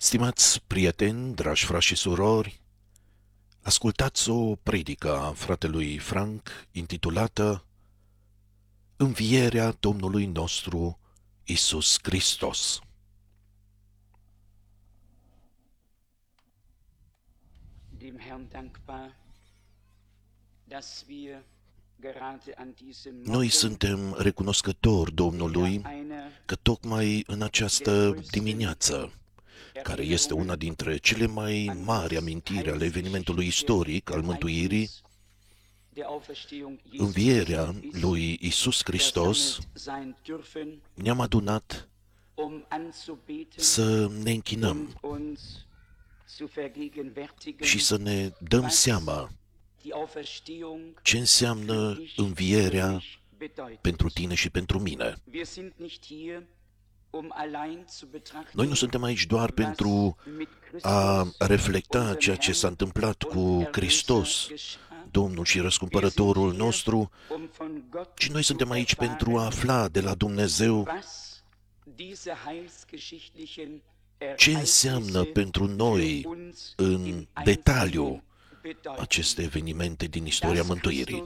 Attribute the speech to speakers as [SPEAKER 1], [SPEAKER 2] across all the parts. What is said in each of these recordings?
[SPEAKER 1] Stimați prieteni, dragi frați și surori, ascultați o predică a fratelui Frank intitulată Învierea Domnului nostru Iisus Hristos.
[SPEAKER 2] Dem Herrn dankbar, dass wir gerade an diesem
[SPEAKER 1] Noi
[SPEAKER 2] Morgen
[SPEAKER 1] suntem recunoscători Domnului că tocmai în această dimineață, care este una dintre cele mai mari amintiri ale evenimentului istoric al mântuirii, învierea lui Iisus Hristos, ne-am adunat să ne închinăm și să ne dăm seama ce înseamnă învierea pentru tine și pentru mine. Noi nu suntem aici doar pentru a reflecta ceea ce s-a întâmplat cu Hristos, Domnul și Răscumpărătorul nostru, ci noi suntem aici pentru a afla de la Dumnezeu ce înseamnă pentru noi în detaliu aceste evenimente din istoria mântuirii.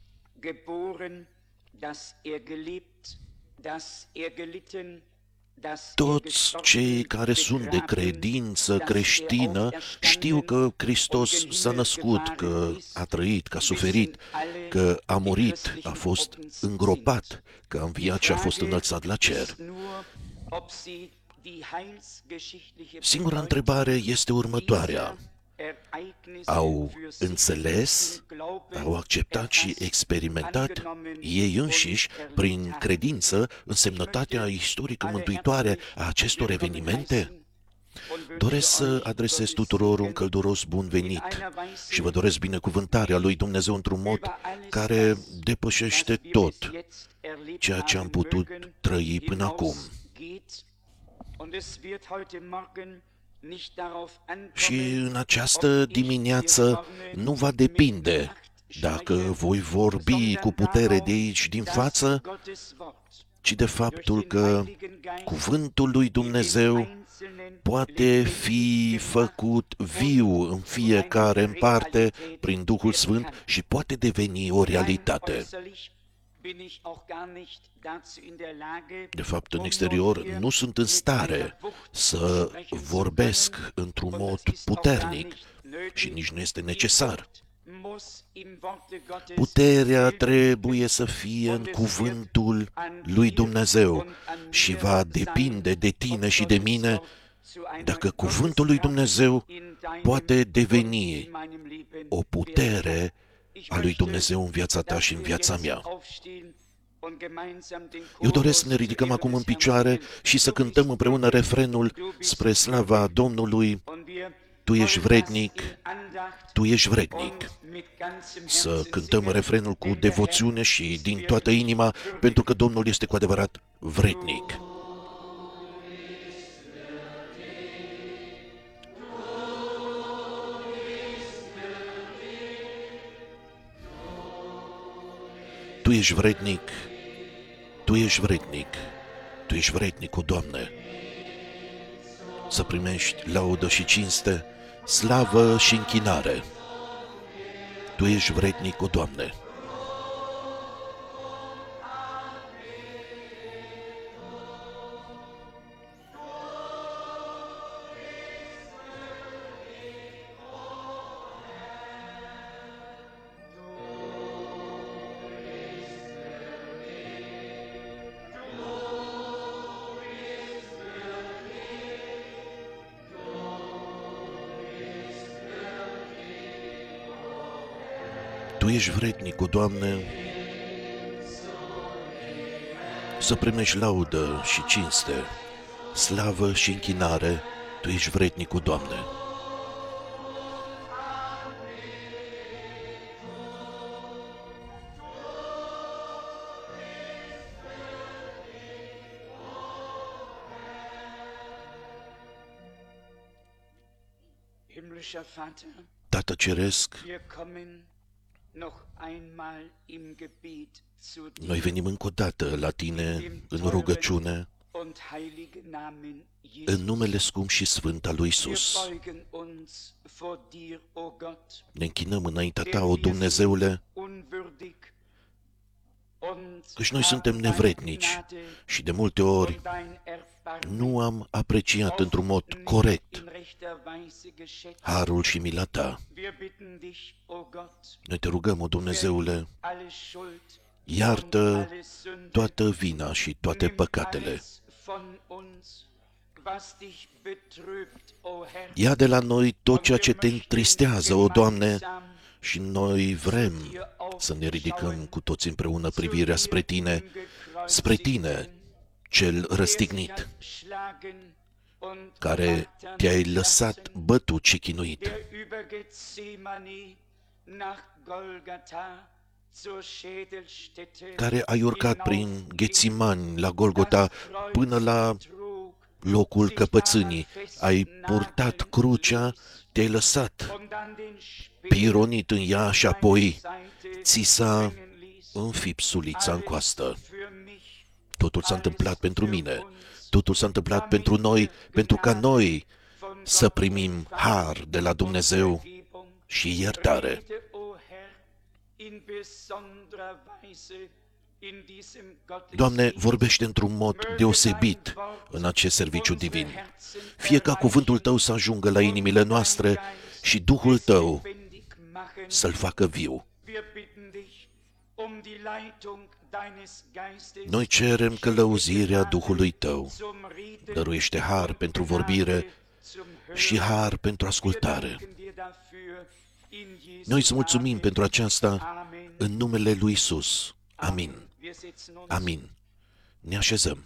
[SPEAKER 1] Toți cei care sunt de credință creștină știu că Hristos s-a născut, că a trăit, că a suferit, că a murit, a fost îngropat, că a înviat și a fost înălțat la cer. Singura întrebare este următoarea. Au înțeles, au acceptat și experimentat ei înșiși, prin credință, însemnătatea istorică mântuitoare a acestor evenimente? Doresc să adresez tuturor un călduros bun venit și vă doresc binecuvântarea lui Dumnezeu într-un mod care depășește tot ceea ce am putut trăi până acum. Și în această dimineață nu va depinde dacă voi vorbi cu putere de aici din față, ci de faptul că cuvântul lui Dumnezeu poate fi făcut viu în fiecare în parte prin Duhul Sfânt și poate deveni o realitate. De fapt, în exterior nu sunt în stare să vorbesc într-un mod puternic și nici nu este necesar. Puterea trebuie să fie în cuvântul lui Dumnezeu și va depinde de tine și de mine dacă cuvântul lui Dumnezeu poate deveni o putere a lui Dumnezeu în viața ta și în viața mea. Eu doresc să ne ridicăm acum în picioare și să cântăm împreună refrenul spre slava Domnului. Tu ești vrednic, tu ești vrednic. Să cântăm refrenul cu devoțiune și din toată inima, pentru că Domnul este cu adevărat vrednic. Tu ești vrednic, Tu ești vrednic, Tu ești vrednic, o Doamne, să primești laudă și cinste, slavă și închinare. Tu ești vrednic, o Doamne. Tu ești vrednic, o Doamne, să primești laudă și cinste, slavă și închinare. Tu ești vrednic, o Doamne. Tată Ceresc, noi venim încă o dată la Tine în rugăciune în numele scump și sfânt al lui Isus. Ne închinăm înaintea Ta, o Dumnezeule, căci noi suntem nevrednici și de multe ori nu am apreciat într-un mod corect harul și mila Ta. Noi Te rugăm, o Dumnezeule, iartă toată vina și toate păcatele. Ia de la noi tot ceea ce Te întristează, o Doamne, și noi vrem să ne ridicăm cu toți împreună privirea spre Tine, cel răstignit, care Te-ai lăsat bătut și chinuit, care ai urcat prin Ghețimani la Golgota până la locul căpățânii, ai purtat crucea, Te-ai lăsat pironit în ea și apoi ți s-a înfipt sulița în coastă. Totul s-a întâmplat pentru mine, totul s-a întâmplat pentru noi, pentru ca noi să primim har de la Dumnezeu și iertare. Doamne, vorbește într-un mod deosebit în acest serviciu divin. Fie ca cuvântul Tău să ajungă la inimile noastre și Duhul Tău să-l facă viu. Noi cerem călăuzirea Duhului Tău. Dăruiește har pentru vorbire și har pentru ascultare. Noi îți mulțumim pentru aceasta în numele lui Isus. Amin. Amin. Ne așezăm.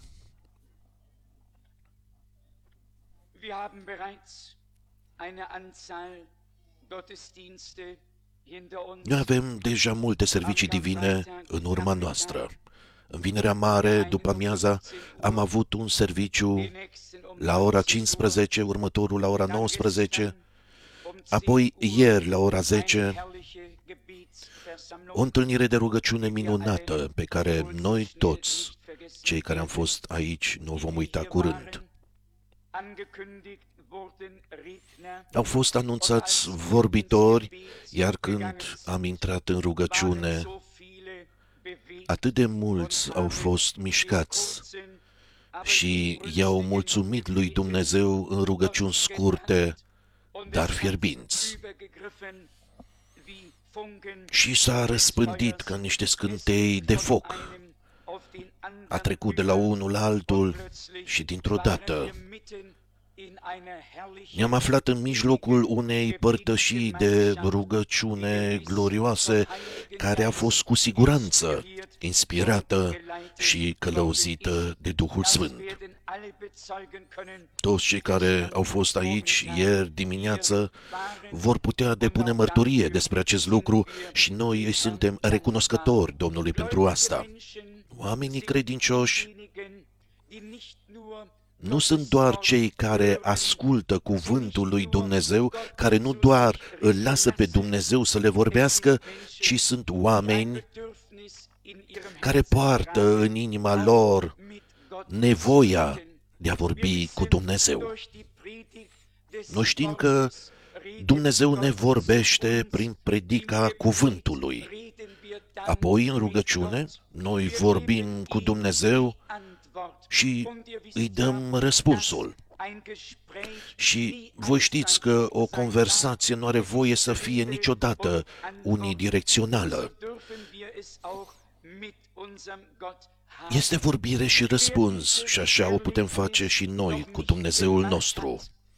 [SPEAKER 1] Noi avem deja multe servicii divine în urma noastră. În Vinerea Mare, după amiaza, am avut un serviciu la ora 15, următorul la ora 19, apoi ieri la ora 10, o întâlnire de rugăciune minunată pe care noi toți, cei care am fost aici, nu o vom uita curând. Au fost anunțați vorbitori, iar când am intrat în rugăciune, atât de mulți au fost mișcați și i-au mulțumit lui Dumnezeu în rugăciuni scurte, dar fierbinți. Și s-a răspândit ca niște scântei de foc. A trecut de la unul la altul și dintr-o dată ne-am aflat în mijlocul unei părtășii de rugăciune glorioase, care a fost cu siguranță inspirată și călăuzită de Duhul Sfânt. Toți cei care au fost aici ieri dimineață vor putea depune mărturie despre acest lucru și noi îi suntem recunoscători Domnului pentru asta. Oamenii credincioși nu sunt doar cei care ascultă cuvântul lui Dumnezeu, care nu doar îl lasă pe Dumnezeu să le vorbească, ci sunt oameni care poartă în inima lor nevoia de a vorbi cu Dumnezeu. Noi știm că Dumnezeu ne vorbește prin predica cuvântului. Apoi, în rugăciune, noi vorbim cu Dumnezeu și îi dăm răspunsul. Și voi știți că o conversație nu are voie să fie niciodată unidirecțională. Este vorbire și răspuns și așa o putem face și noi cu Dumnezeul nostru.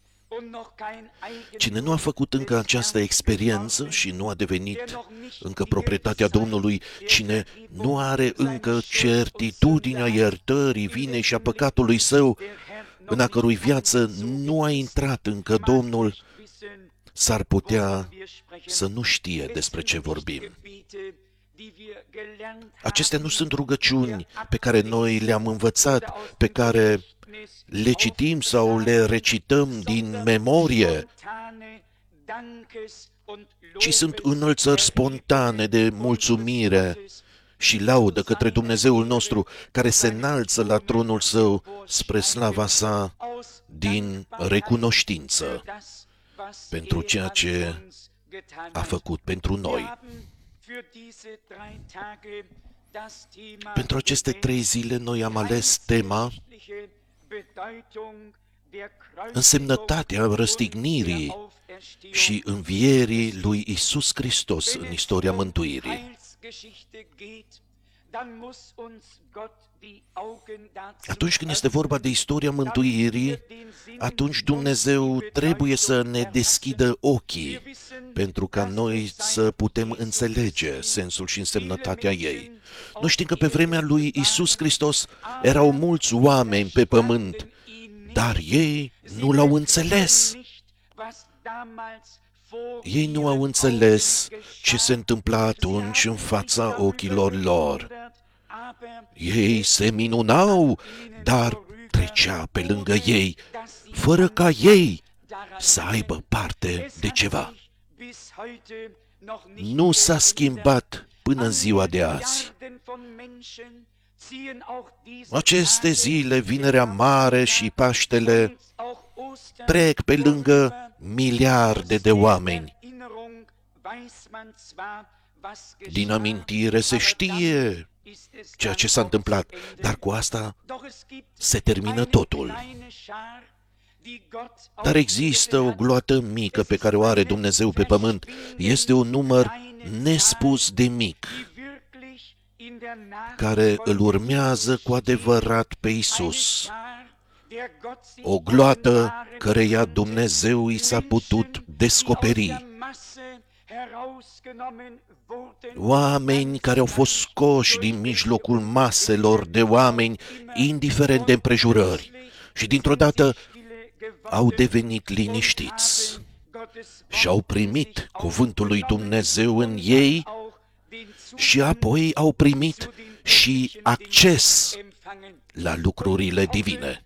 [SPEAKER 1] Cine nu a făcut încă această experiență și nu a devenit încă proprietatea Domnului, cine nu are încă certitudinea iertării vinei și a păcatului său, în a cărui viață nu a intrat încă Domnul, s-ar putea să nu știe despre ce vorbim. Acestea nu sunt rugăciuni pe care noi le-am învățat, pe care le citim sau le recităm din memorie, ci sunt înălțări spontane de mulțumire și laudă către Dumnezeul nostru, care se înalță la tronul său spre slava sa din recunoștință pentru ceea ce a făcut pentru noi. Pentru aceste 3 zile noi am ales tema însemnătatea răstignirii și învierii lui Iisus Hristos în istoria mântuirii. Atunci când este vorba de istoria mântuirii, atunci Dumnezeu trebuie să ne deschidă ochii pentru ca noi să putem înțelege sensul și însemnătatea ei. Noi știm că pe vremea lui Iisus Hristos erau mulți oameni pe pământ, dar ei nu l-au înțeles. Ei nu au înțeles ce se întâmpla atunci în fața ochilor lor. Ei se minunau, dar trecea pe lângă ei, fără ca ei să aibă parte de ceva. Nu s-a schimbat până în ziua de azi. Aceste zile, Vinerea Mare și Paștele, trec pe lângă miliarde de oameni. Din amintire se știe ceea ce s-a întâmplat, dar cu asta se termină totul. Dar există o gloată mică pe care o are Dumnezeu pe pământ. Este un număr nespus de mic, care îl urmează cu adevărat pe Iisus. O gloată căreia Dumnezeu i s-a putut descoperi. Oameni care au fost scoși din mijlocul maselor de oameni, indiferent de împrejurări, și dintr-o dată au devenit liniștiți și au primit cuvântul lui Dumnezeu în ei și apoi au primit și acces la lucrurile divine.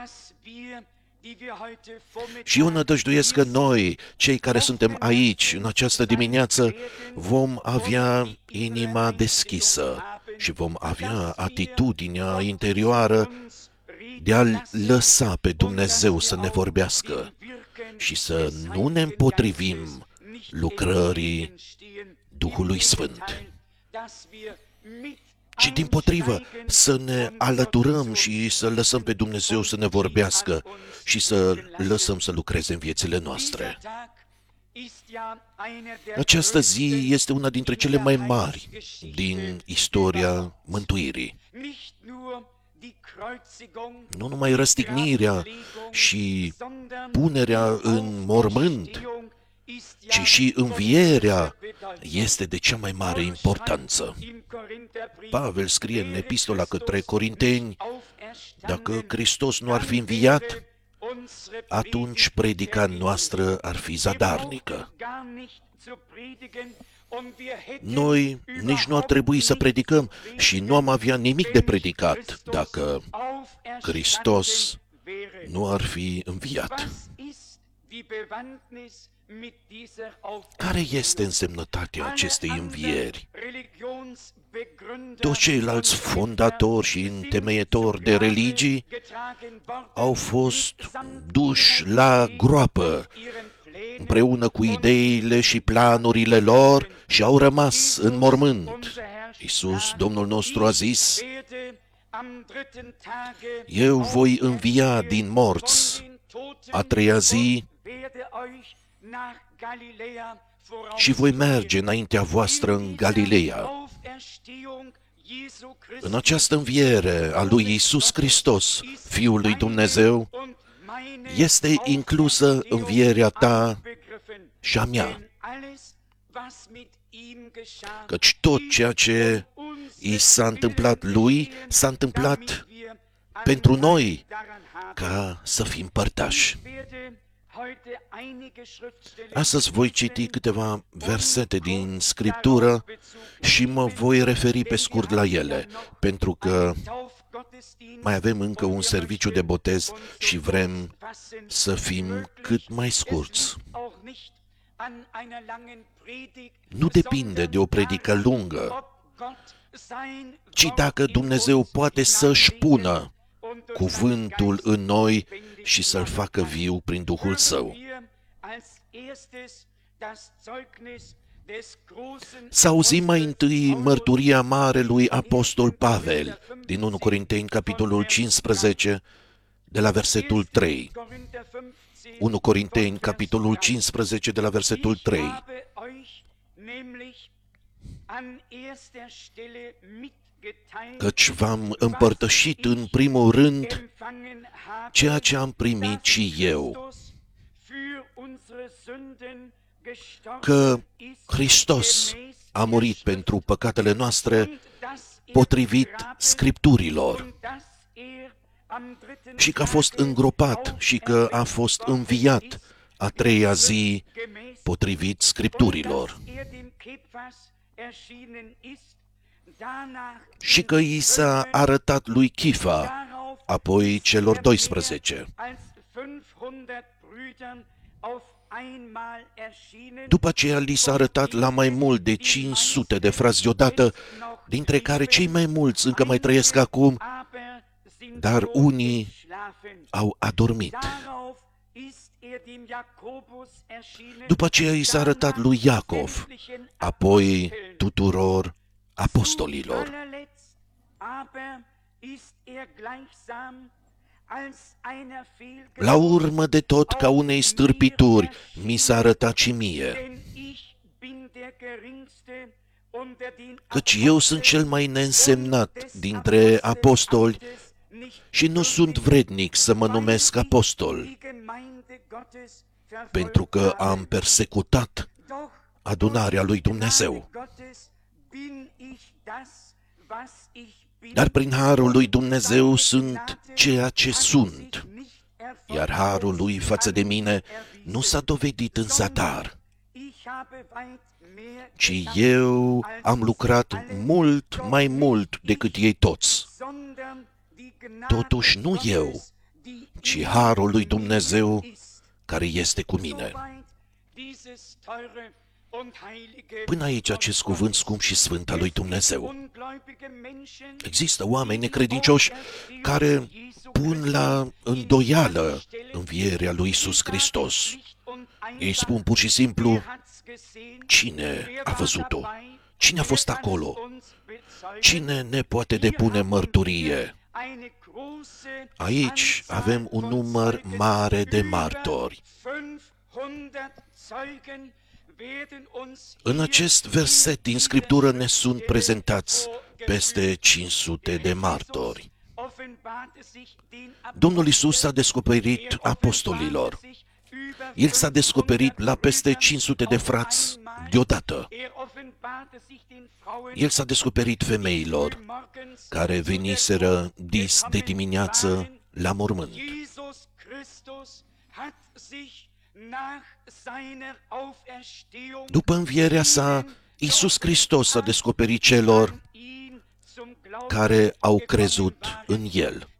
[SPEAKER 1] Și eu nădăjduiesc că noi, cei care suntem aici în această dimineață, vom avea inima deschisă și vom avea atitudinea interioară de a-L lăsa pe Dumnezeu să ne vorbească și să nu ne împotrivim lucrării Duhului Sfânt, ci dimpotrivă să ne alăturăm și să lăsăm pe Dumnezeu să ne vorbească și să lăsăm să lucreze în viețile noastre. Această zi este una dintre cele mai mari din istoria mântuirii. Nu numai răstignirea și punerea în mormânt, ci și învierea este de cea mai mare importanță. Pavel scrie în epistola către Corinteni: dacă Hristos nu ar fi înviat, atunci predica noastră ar fi zadarnică. Noi nici nu ar trebui să predicăm și nu am avea nimic de predicat dacă Hristos nu ar fi înviat. Care este însemnătatea acestei învieri? Toți ceilalți fondatori și întemeietori de religii au fost duși la groapă împreună cu ideile și planurile lor și au rămas în mormânt. Iisus, Domnul nostru, a zis: eu voi învia din morți a 3-a zi și voi merge înaintea voastră în Galileea. În această înviere a lui Iisus Hristos, Fiul lui Dumnezeu, este inclusă învierea ta și a mea. Căci tot ceea ce i s-a întâmplat lui, s-a întâmplat pentru noi, ca să fim părtași. Astăzi voi citi câteva versete din Scriptură și mă voi referi pe scurt la ele, pentru că mai avem încă un serviciu de botez și vrem să fim cât mai scurți. Nu depinde de o predică lungă, ci dacă Dumnezeu poate să-și pună cuvântul în noi și să-l facă viu prin Duhul Său. Să auzim mai întâi mărturia marelui apostol Pavel din 1 Corinteni, capitolul 15, de la versetul 3. 1 Corinteni, capitolul 15, de la versetul 3. Căci v-am împărtășit în primul rând ceea ce am primit și eu, că Hristos a murit pentru păcatele noastre potrivit Scripturilor și că a fost îngropat și că a fost înviat a treia zi potrivit Scripturilor și că i s-a arătat lui Chifa, apoi celor 12. După aceea li s-a arătat la mai mult de 500 de frați deodată, dintre care cei mai mulți încă mai trăiesc acum, dar unii au adormit. După aceea i s-a arătat lui Iacov, apoi tuturor apostolilor. La urmă de tot, ca unei stârpituri, mi s-a arătat și mie, căci eu sunt cel mai neînsemnat dintre apostoli și nu sunt vrednic să mă numesc apostol, pentru că am persecutat adunarea lui Dumnezeu. Dar prin harul lui Dumnezeu sunt ceea ce sunt, iar harul lui față de mine nu s-a dovedit în zadar, ci eu am lucrat mult mai mult decât ei toți. Totuși nu eu, ci harul lui Dumnezeu care este cu mine. Până aici acest cuvânt scump și sfânt al lui Dumnezeu. Există oameni necredincioși care pun la îndoială învierea lui Iisus Hristos. Ei spun pur și simplu, cine a văzut-o? Cine a fost acolo? Cine ne poate depune mărturie? Aici avem un număr mare de martori. În acest verset din Scriptură ne sunt prezentați peste 500 de martori. Domnul Iisus s-a descoperit apostolilor. El s-a descoperit la peste 500 de frați deodată. El s-a descoperit femeilor care veniseră dis de dimineață la mormânt. După învierea sa, Iisus Hristos s-a descoperit celor care au crezut în El.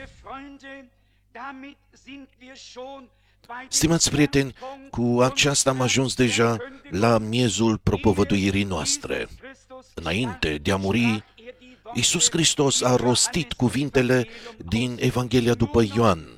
[SPEAKER 1] Stimați prieteni, cu aceasta am ajuns deja la miezul propovăduirii noastre. Înainte de a muri, Iisus Hristos a rostit cuvintele din Evanghelia după Ioan.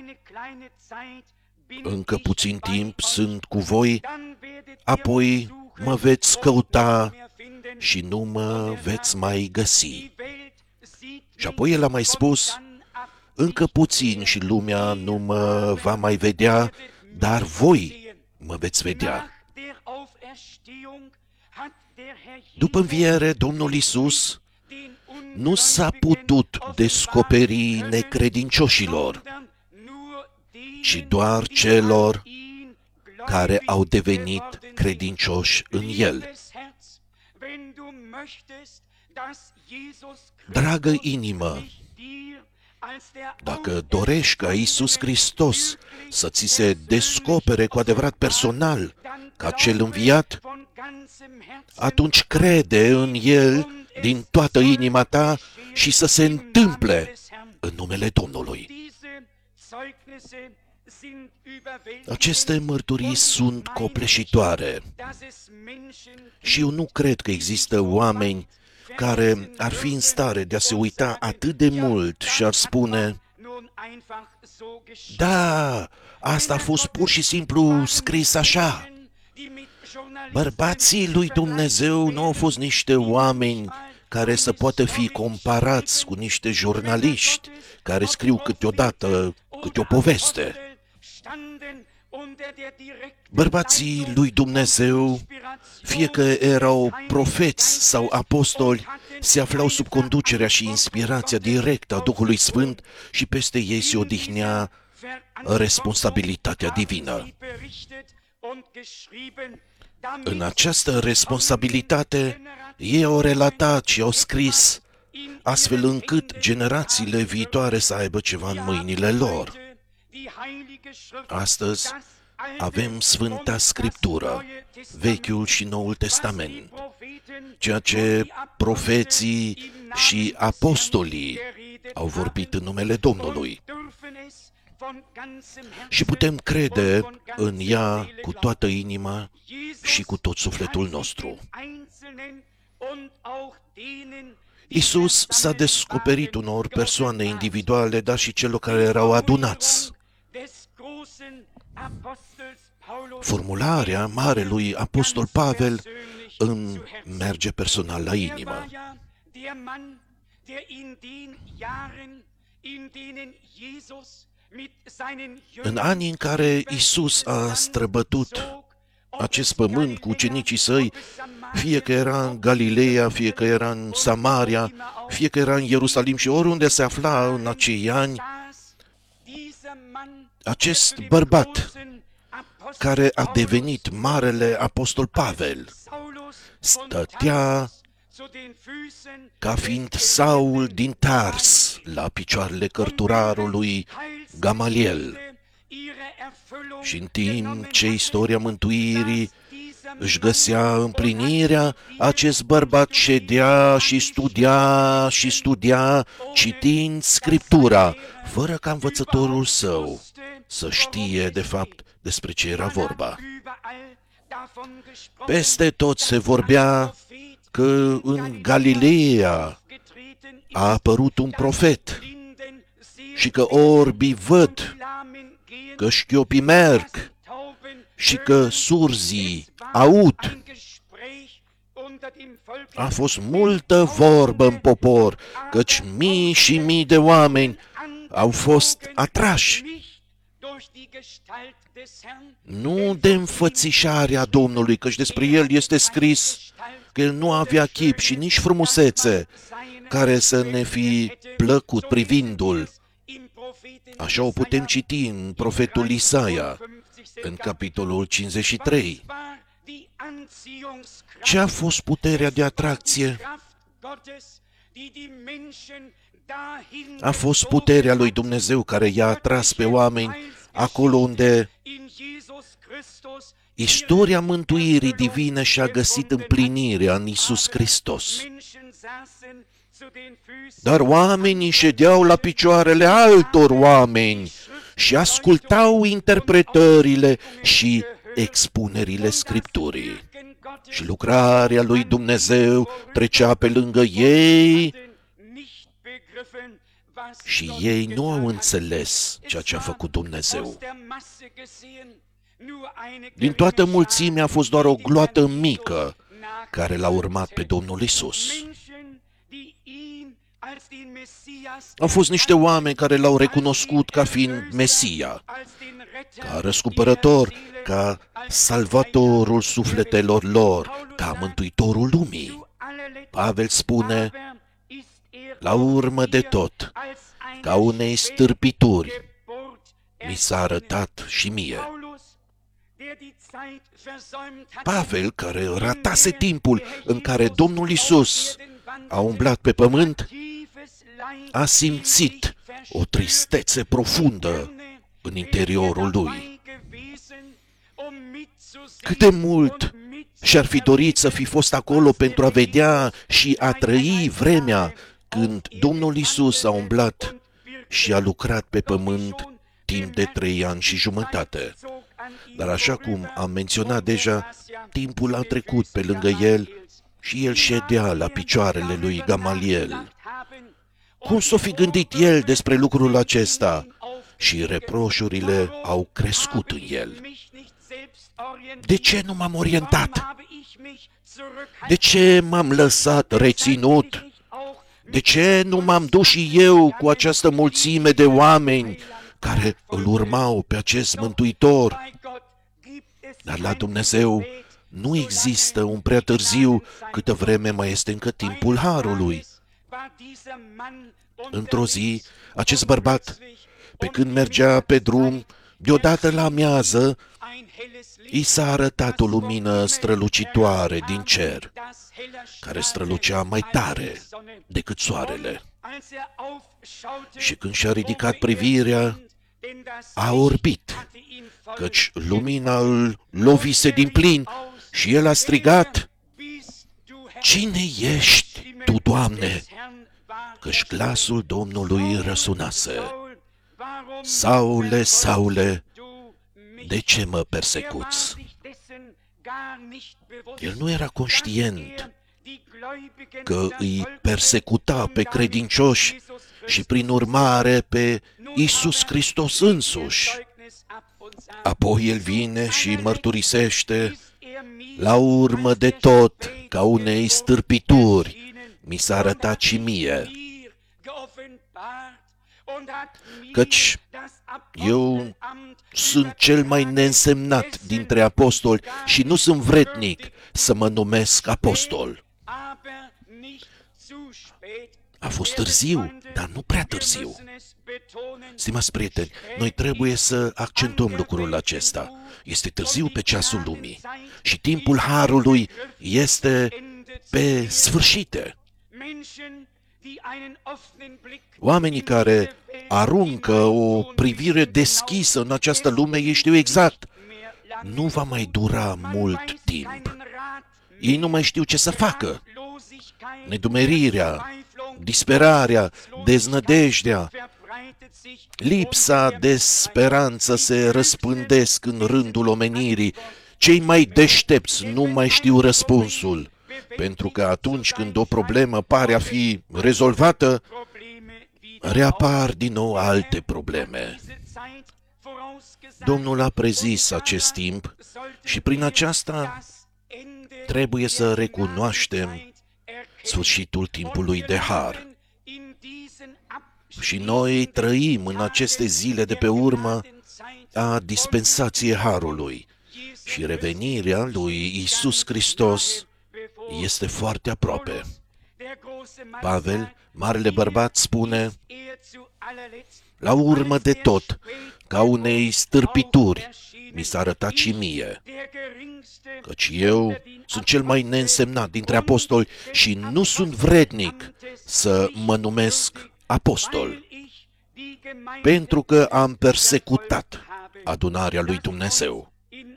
[SPEAKER 1] Încă puțin timp sunt cu voi, apoi mă veți căuta și nu mă veți mai găsi. Și apoi el a mai spus, încă puțin și lumea nu mă va mai vedea, dar voi mă veți vedea. După înviere, Domnul Iisus nu s-a putut descoperi necredincioșilor, ci doar celor care au devenit credincioși în El. Dragă inimă, dacă dorești ca Iisus Hristos să ți se descopere cu adevărat personal ca cel înviat, atunci crede în El din toată inima ta și să se întâmple în numele Domnului. Aceste mărturii sunt copleșitoare și eu nu cred că există oameni care ar fi în stare de a se uita atât de mult și ar spune: da, asta a fost pur și simplu scris așa. Bărbații lui Dumnezeu nu au fost niște oameni care să poată fi comparați cu niște jurnaliști care scriu câteodată câte o poveste. Bărbații lui Dumnezeu, fie că erau profeți sau apostoli, se aflau sub conducerea și inspirația directă a Duhului Sfânt și peste ei se odihnea responsabilitatea divină. În această responsabilitate, ei au relatat și au scris, astfel încât generațiile viitoare să aibă ceva în mâinile lor. Astăzi avem Sfânta Scriptură, Vechiul și Noul Testament, ceea ce profeții și apostolii au vorbit în numele Domnului. Și putem crede în ea cu toată inima și cu tot sufletul nostru. Iisus s-a descoperit unor persoane individuale, dar și celor care erau adunați. Formularea marelui apostol Pavel îmi merge personal la inimă. În anii în care Iisus a străbătut acest pământ cu ucenicii săi, fie că era în Galileea, fie că era în Samaria, fie că era în Ierusalim și oriunde se afla în acei ani, acest bărbat care a devenit marele apostol Pavel stătea ca fiind Saul din Tars la picioarele cărturarului Gamaliel. Și în timp ce istoria mântuirii își găsea împlinirea, acest bărbat ședea și studia, citind Scriptura, fără ca învățătorul său să știe de fapt despre ce era vorba. Peste tot se vorbea că în Galileea a apărut un profet și că orbii văd, că șchiopii merg și că surzii aud. A fost multă vorbă în popor, căci mii și mii de oameni au fost atrași, nu de înfățișarea Domnului, căci despre el este scris că el nu avea chip și nici frumusețe care să ne fi plăcut privindu-l. Așa o putem citi în profetul Isaia, în capitolul 53. Ce a fost puterea de atracție? A fost puterea lui Dumnezeu care i-a atras pe oameni acolo unde istoria mântuirii divine și-a găsit împlinirea în Iisus Hristos. Dar oamenii ședeau la picioarele altor oameni și ascultau interpretările și expunerile Scripturii. Și lucrarea lui Dumnezeu trecea pe lângă ei și ei nu au înțeles ceea ce a făcut Dumnezeu. Din toată mulțimea a fost doar o gloată mică care l-a urmat pe Domnul Iisus. Au fost niște oameni care l-au recunoscut ca fiind Mesia, ca răscumpărător, ca salvatorul sufletelor lor, ca mântuitorul lumii. Pavel spune, la urmă de tot, ca unei stârpituri, mi s-a arătat și mie. Pavel, care ratase timpul în care Domnul Iisus a umblat pe pământ, a simțit o tristețe profundă în interiorul lui. Cât de mult și-ar fi dorit să fi fost acolo pentru a vedea și a trăi vremea când Domnul Iisus a umblat și a lucrat pe pământ timp de 3 ani și jumătate. Dar așa cum am menționat deja, timpul a trecut pe lângă el și el ședea la picioarele lui Gamaliel. Cum s-o fi gândit el despre lucrul acesta? Și reproșurile au crescut în el. De ce nu m-am orientat? De ce m-am lăsat reținut? De ce nu m-am dus și eu cu această mulțime de oameni care îl urmau pe acest Mântuitor? Dar la Dumnezeu nu există un prea târziu câtă vreme mai este încă timpul harului. Într-o zi, acest bărbat, pe când mergea pe drum, deodată la amiază, i s-a arătat o lumină strălucitoare din cer, care strălucea mai tare decât soarele. Și când și-a ridicat privirea, a orbit, căci lumina îl lovise din plin și el a strigat: Cine ești tu, Doamne? Căci glasul Domnului răsunase: Saule, Saule, de ce mă persecuți? El nu era conștient că îi persecuta pe credincioși și prin urmare pe Iisus Hristos însuși. Apoi el vine și mărturisește: La urmă de tot, ca unei stârpituri, mi s-a arătat și mie, căci eu sunt cel mai neînsemnat dintre apostoli și nu sunt vrednic să mă numesc apostol. A fost târziu, dar nu prea târziu. Stimați prieteni, noi trebuie să accentuăm lucrul acesta. Este târziu pe ceasul lumii și timpul harului este pe sfârșite. Oamenii care aruncă o privire deschisă în această lume, ei știu exact, nu va mai dura mult timp. Ei nu mai știu ce să facă. Nedumerirea, disperarea, deznădejdea, lipsa de speranță se răspândesc în rândul omenirii. Cei mai deștepți nu mai știu răspunsul, pentru că atunci când o problemă pare a fi rezolvată, reapar din nou alte probleme. Domnul a prezis acest timp și prin aceasta trebuie să recunoaștem sfârșitul timpului de har. Și noi trăim în aceste zile de pe urmă a dispensației harului și revenirea lui Iisus Hristos este foarte aproape. Pavel, marele bărbat, spune: La urmă de tot, ca unei stârpituri, mi s-a arătat și mie, căci eu sunt cel mai neînsemnat dintre apostoli și nu sunt vrednic să mă numesc apostol, pentru că am persecutat adunarea lui Dumnezeu.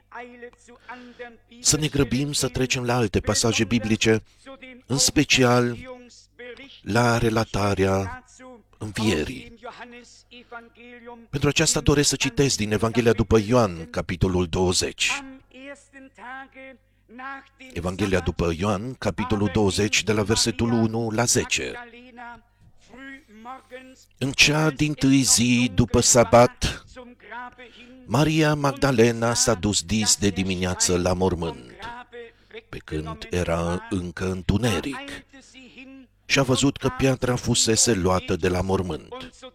[SPEAKER 1] Să ne grăbim să trecem la alte pasaje biblice, în special la relatarea învierii. Pentru aceasta doresc să citesc din Evanghelia după Ioan, capitolul 20. Evanghelia după Ioan, capitolul 20, de la versetul 1 la 10. În cea dintâi zi după sabat, Maria Magdalena s-a dus dis de dimineață la mormânt, pe când era încă întuneric, și a văzut că piatra fusese luată de la mormânt.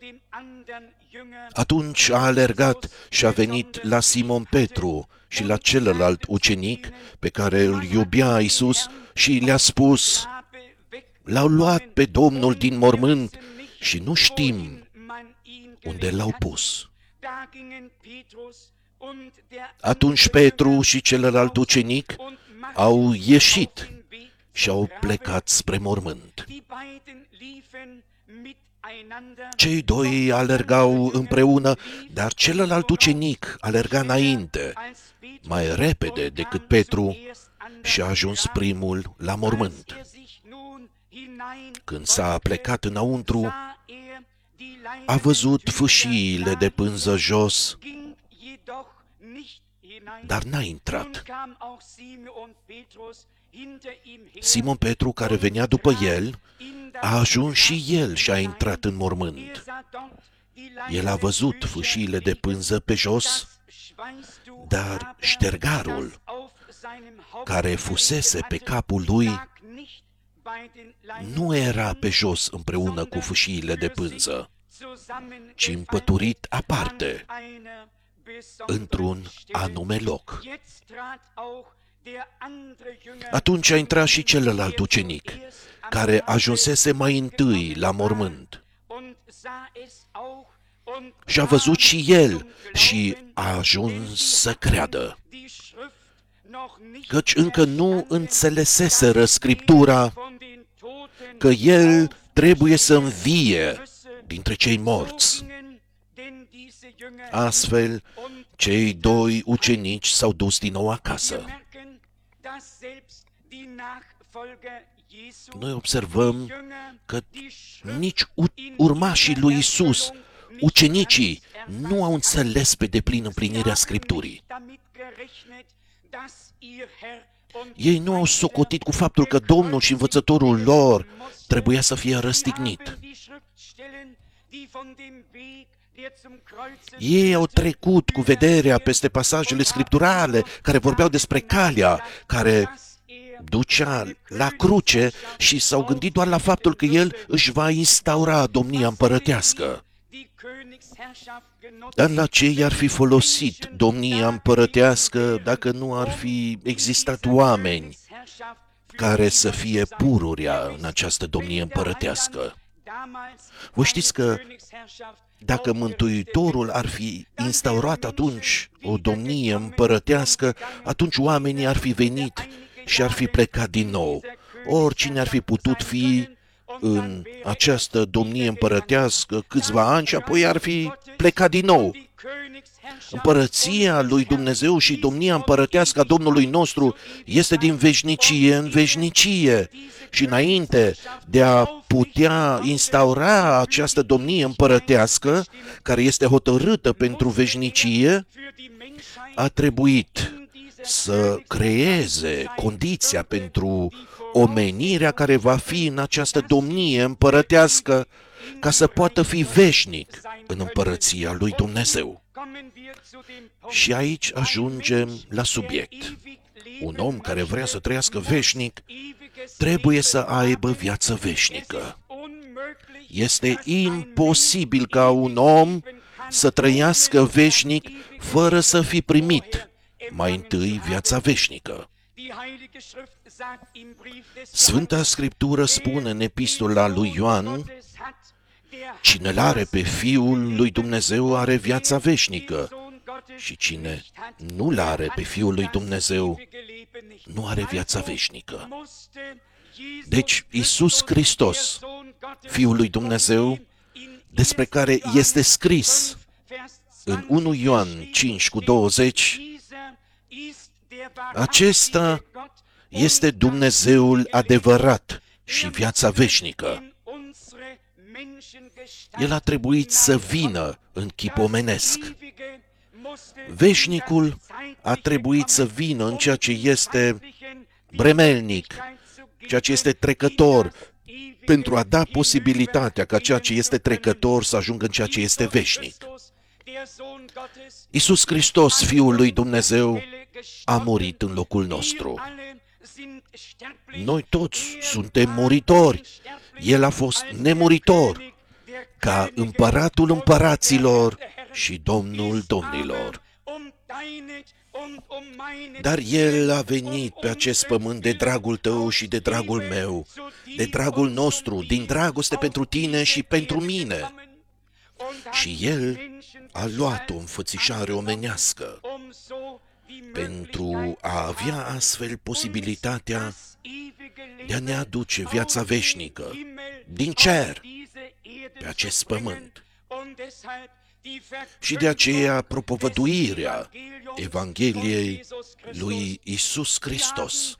[SPEAKER 1] Atunci a alergat și a venit la Simon Petru și la celălalt ucenic pe care îl iubea Iisus și le-a spus: L-au luat pe Domnul din mormânt și nu știm unde l-au pus. Atunci Petru și celălalt ucenic au ieșit și au plecat spre mormânt. Cei doi alergau împreună, dar celălalt ucenic alerga înainte, mai repede decât Petru, și a ajuns primul la mormânt. Când s-a plecat înăuntru, a văzut fâșiile de pânză jos, dar n-a intrat. Simon Petru, care venea după el, a ajuns și el și a intrat în mormânt. El a văzut fâșiile de pânză pe jos, dar ștergarul care fusese pe capul lui nu era pe jos împreună cu fâșiile de pânză, ci împăturit aparte, într-un anume loc. Atunci a intrat și celălalt ucenic, care ajunsese mai întâi la mormânt. Și a văzut și el și a ajuns să creadă, căci încă nu înțeleseseră Scriptura că el trebuie să învie dintre cei morți. Astfel, cei doi ucenici s-au dus din nou acasă. Noi observăm că nici urmașii lui Isus, ucenicii, nu au înțeles pe deplin împlinirea Scripturii. Ei nu au socotit cu faptul că Domnul și învățătorul lor trebuia să fie răstignit. Ei au trecut cu vederea peste pasajele scripturale care vorbeau despre calea care ducea la cruce și s-au gândit doar la faptul că el își va instaura domnia împărătească. Dar la ce i-ar fi folosit domnia împărătească dacă nu ar fi existat oameni care să fie pururea în această domnie împărătească? Vă știți că dacă Mântuitorul ar fi instaurat atunci o domnie împărătească, atunci oamenii ar fi venit și ar fi plecat din nou. Oricine ar fi putut fi în această domnie împărătească câțiva ani și apoi ar fi plecat din nou. Împărăția lui Dumnezeu și domnia împărătească a Domnului nostru este din veșnicie în veșnicie. Și înainte de a putea instaura această domnie împărătească, care este hotărâtă pentru veșnicie, a trebuit să creeze condiția pentru omenirea care va fi în această domnie împărătească, ca să poată fi veșnic în împărăția lui Dumnezeu. Și aici ajungem la subiect. Un om care vrea să trăiască veșnic trebuie să aibă viață veșnică. Este imposibil ca un om să trăiască veșnic fără să fi primit mai întâi viața veșnică. Sfânta Scriptură spune în epistola lui Ioan: cine l-are pe Fiul lui Dumnezeu are viața veșnică și cine nu l-are pe Fiul lui Dumnezeu nu are viața veșnică. Deci Iisus Hristos, Fiul lui Dumnezeu, despre care este scris în 1 Ioan 5:20, acesta este Dumnezeul adevărat și viața veșnică. El a trebuit să vină în chip omenesc. Veșnicul a trebuit să vină în ceea ce este bremelnic, ceea ce este trecător, pentru a da posibilitatea ca ceea ce este trecător să ajungă în ceea ce este veșnic. Iisus Hristos, Fiul lui Dumnezeu, a murit în locul nostru. Noi toți suntem muritori. El a fost nemuritor, ca împăratul împăraților și Domnul domnilor. Dar El a venit pe acest pământ de dragul tău și de dragul meu, de dragul nostru, din dragoste pentru tine și pentru mine. Și El a luat o înfățișare omenească pentru a avea astfel posibilitatea de a ne aduce viața veșnică din cer pe acest pământ. Și de aceea propovăduirea Evangheliei lui Iisus Hristos.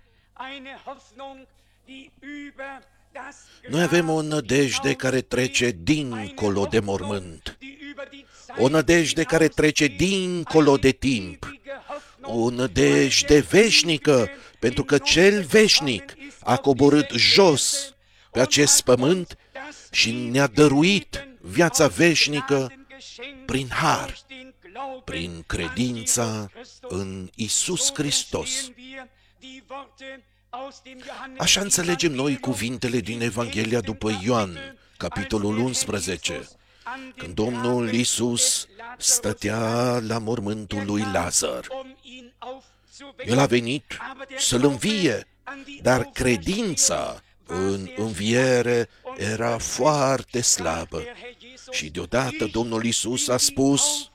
[SPEAKER 1] Noi avem o nădejde care trece dincolo de mormânt, o nădejde care trece dincolo de timp, o nădejde veșnică, pentru că cel veșnic a coborât jos pe acest pământ și ne-a dăruit viața veșnică prin har, prin credința în Iisus Hristos. Așa înțelegem noi cuvintele din Evanghelia după Ioan, capitolul 11, când Domnul Iisus stătea la mormântul lui Lazar. El a venit să-l învie, dar credința în înviere era foarte slabă. Și deodată Domnul Iisus a spus: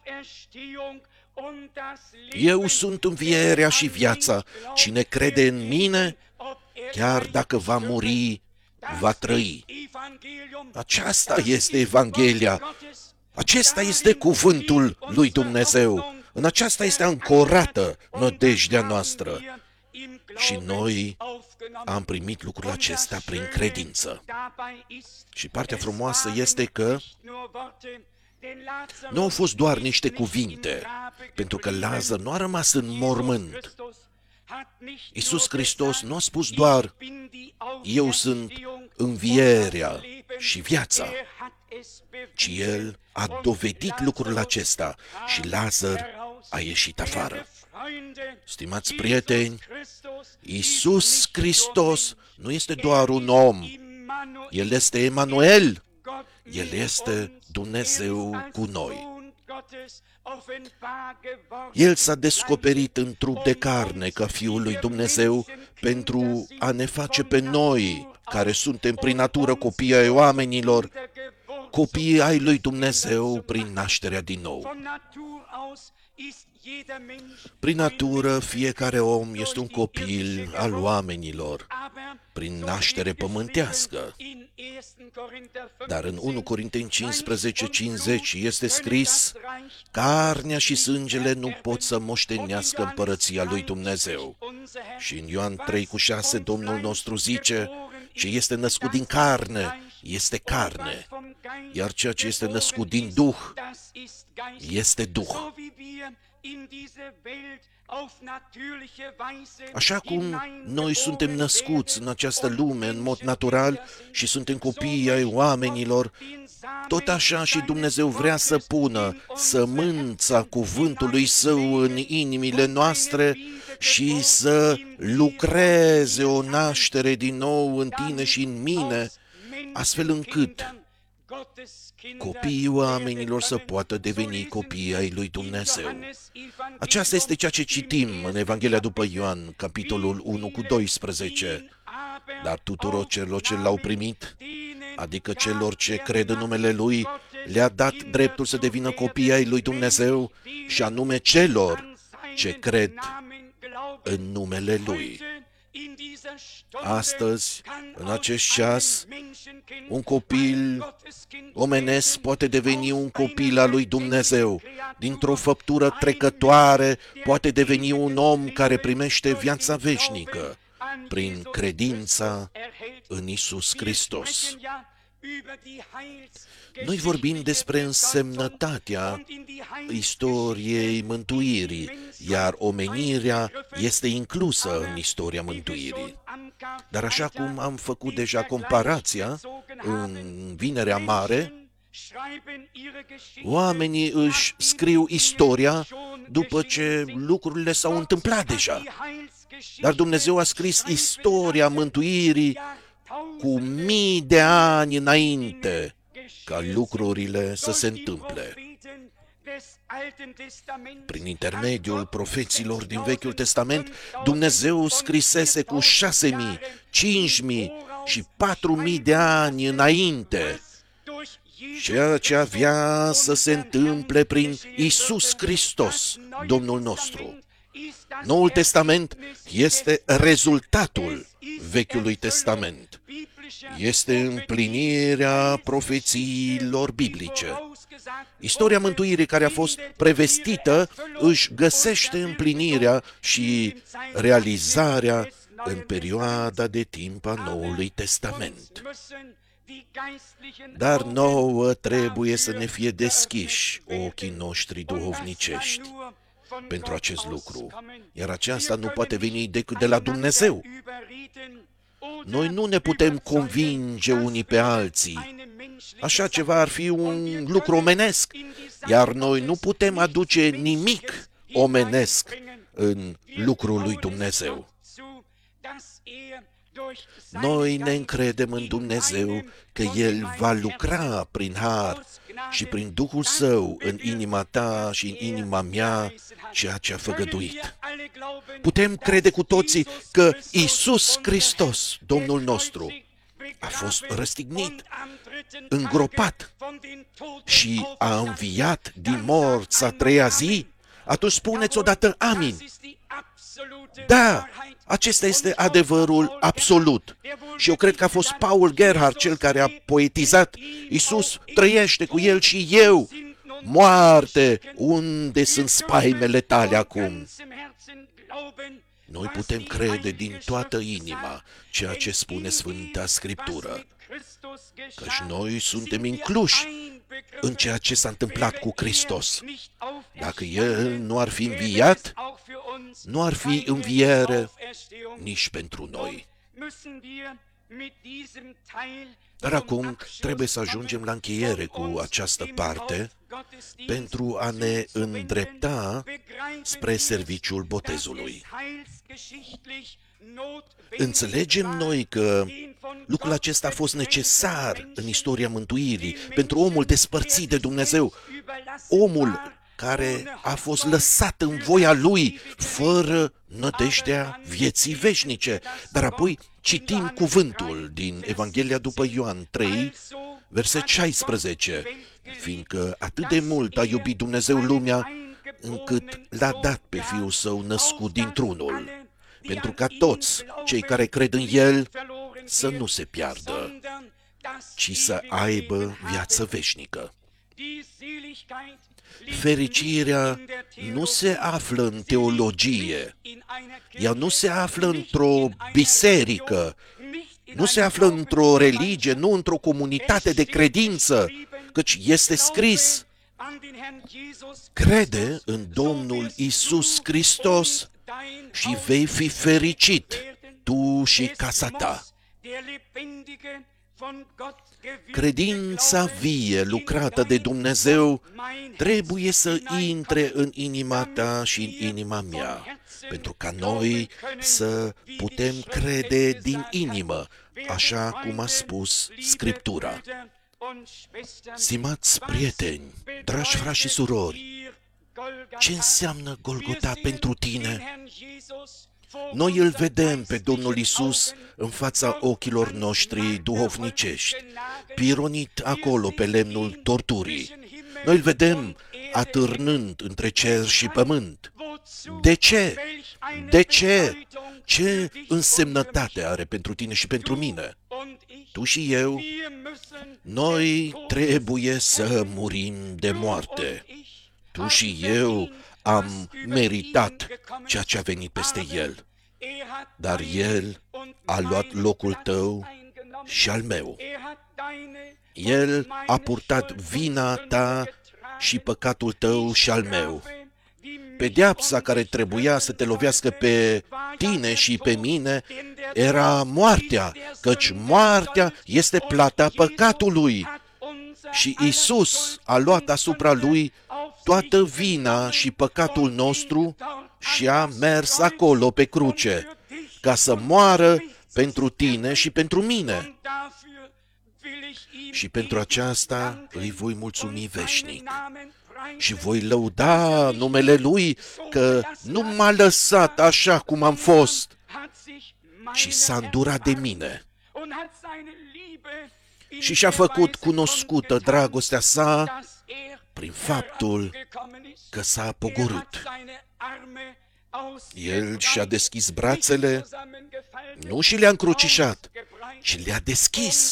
[SPEAKER 1] eu sunt învierea și viața. Cine crede în mine, chiar dacă va muri, va trăi. Aceasta este Evanghelia. Acesta este cuvântul lui Dumnezeu. În aceasta este ancorată nădejdea noastră. Și noi am primit lucrul acesta prin credință. Și partea frumoasă este că nu au fost doar niște cuvinte, pentru că Lazar nu a rămas în mormânt. Iisus Hristos nu a spus doar: eu sunt învierea și viața, ci El a dovedit lucrul acesta și Lazar a ieșit afară. Stimați prieteni, Iisus Hristos nu este doar un om, El este Emanuel, El este Dumnezeu cu noi. El s-a descoperit în trup de carne ca Fiul lui Dumnezeu pentru a ne face pe noi, care suntem prin natură copii ai oamenilor, copii ai lui Dumnezeu prin nașterea din nou. Prin natură, fiecare om este un copil al oamenilor, prin naștere pământească. Dar în 1 Corinteni 15:50 este scris: carnea și sângele nu pot să moștenească împărăția lui Dumnezeu. Și în Ioan 3:6 Domnul nostru zice: ce este născut din carne este carne, iar ceea ce este născut din Duh este Duh. Așa cum noi suntem născuți în această lume în mod natural și suntem copii ai oamenilor, tot așa și Dumnezeu vrea să pună sămânța cuvântului Său în inimile noastre și să lucreze o naștere din nou în tine și în mine, astfel încât copiii oamenilor să poată deveni copii ai lui Dumnezeu. Aceasta este ceea ce citim în Evanghelia după Ioan, capitolul 1:12. Dar tuturor celor ce l-au primit, adică celor ce cred în numele Lui, le-a dat dreptul să devină copii ai lui Dumnezeu, și anume celor ce cred în numele Lui. Astăzi, în acest ceas, un copil omenesc poate deveni un copil al lui Dumnezeu. Dintr-o făptură trecătoare poate deveni un om care primește viața veșnică prin credința în Iisus Hristos. Noi vorbim despre însemnătatea istoriei mântuirii, iar omenirea este inclusă în istoria mântuirii. Dar așa cum am făcut deja comparația în Vinerea Mare, oamenii își scriu istoria după ce lucrurile s-au întâmplat deja. Dar Dumnezeu a scris istoria mântuirii cu mii de ani înainte ca lucrurile să se întâmple. Prin intermediul profeților din Vechiul Testament, Dumnezeu scrisese cu 6.000, 5.000 și 4.000 de ani înainte ceea ce avea să se întâmple prin Iisus Hristos, Domnul nostru. Noul Testament este rezultatul Vechiului Testament. Este împlinirea profețiilor biblice. Istoria mântuirii care a fost prevestită își găsește împlinirea și realizarea în perioada de timp a Noului Testament. Dar nouă trebuie să ne fie deschiși ochii noștri duhovnicești. pentru acest lucru, iar aceasta nu poate veni decât de la Dumnezeu. Noi nu ne putem convinge unii pe alții. Așa ceva ar fi un lucru omenesc, iar noi nu putem aduce nimic omenesc în lucrul lui Dumnezeu. Noi ne încredem în Dumnezeu că El va lucra prin har și prin Duhul Său în inima ta și în inima mea ceea ce a făgăduit. Putem crede cu toții că Iisus Hristos, Domnul nostru, a fost răstignit, îngropat și a înviat din morți a treia zi. Atunci spuneți odată amin. Da, acesta este adevărul absolut. Și eu cred că a fost Paul Gerhard cel care a poetizat: Iisus trăiește, cu El și eu. Moarte, unde sunt spaimele tale acum? Noi putem crede din toată inima ceea ce spune Sfânta Scriptură, căci noi suntem incluși în ceea ce s-a întâmplat cu Hristos. Dacă El nu ar fi înviat, nu ar fi înviere nici pentru noi. Dar acum trebuie să ajungem la încheiere cu această parte pentru a ne îndrepta spre serviciul botezului. Înțelegem noi că lucrul acesta a fost necesar în istoria mântuirii pentru omul despărțit de Dumnezeu, omul care a fost lăsat în voia lui fără nădejdea vieții veșnice. Dar apoi citim cuvântul din Evanghelia după Ioan 3, verset 16, fiindcă atât de mult a iubit Dumnezeu lumea, încât l-a dat pe Fiul Său născut dintr-unul, pentru ca toți cei care cred în El să nu se piardă, ci să aibă viață veșnică. Fericirea nu se află în teologie, ea nu se află într-o biserică, nu se află într-o religie, nu într-o comunitate de credință, căci este scris: crede în Domnul Iisus Hristos și vei fi fericit, tu și casa ta. Credința vie lucrată de Dumnezeu trebuie să intre în inima ta și în inima mea, pentru ca noi să putem crede din inimă, așa cum a spus Scriptura. Stimați prieteni, dragi frați și surori, ce înseamnă Golgota pentru tine? Noi îl vedem pe Domnul Iisus în fața ochilor noștri duhovnicești, pironit acolo pe lemnul torturii. Noi îl vedem atârnând între cer și pământ. De ce? De ce? Ce însemnătate are pentru tine și pentru mine? Tu și eu, noi trebuie să murim de moarte. Tu și eu am meritat ceea ce a venit peste El, dar El a luat locul tău și al meu. El a purtat vina ta și păcatul tău și al meu. Pedeapsa care trebuia să te lovească pe tine și pe mine era moartea, căci moartea este plata păcatului. Și Iisus a luat asupra Lui toată vina și păcatul nostru și a mers acolo pe cruce, ca să moară pentru tine și pentru mine. Și pentru aceasta îi voi mulțumi veșnic. Și voi lăuda numele Lui că nu m-a lăsat așa cum am fost, ci s-a îndurat de mine. Și și-a făcut cunoscută dragostea sa prin faptul că s-a pogorât. El și-a deschis brațele, nu și le-a încrucișat, ci le-a deschis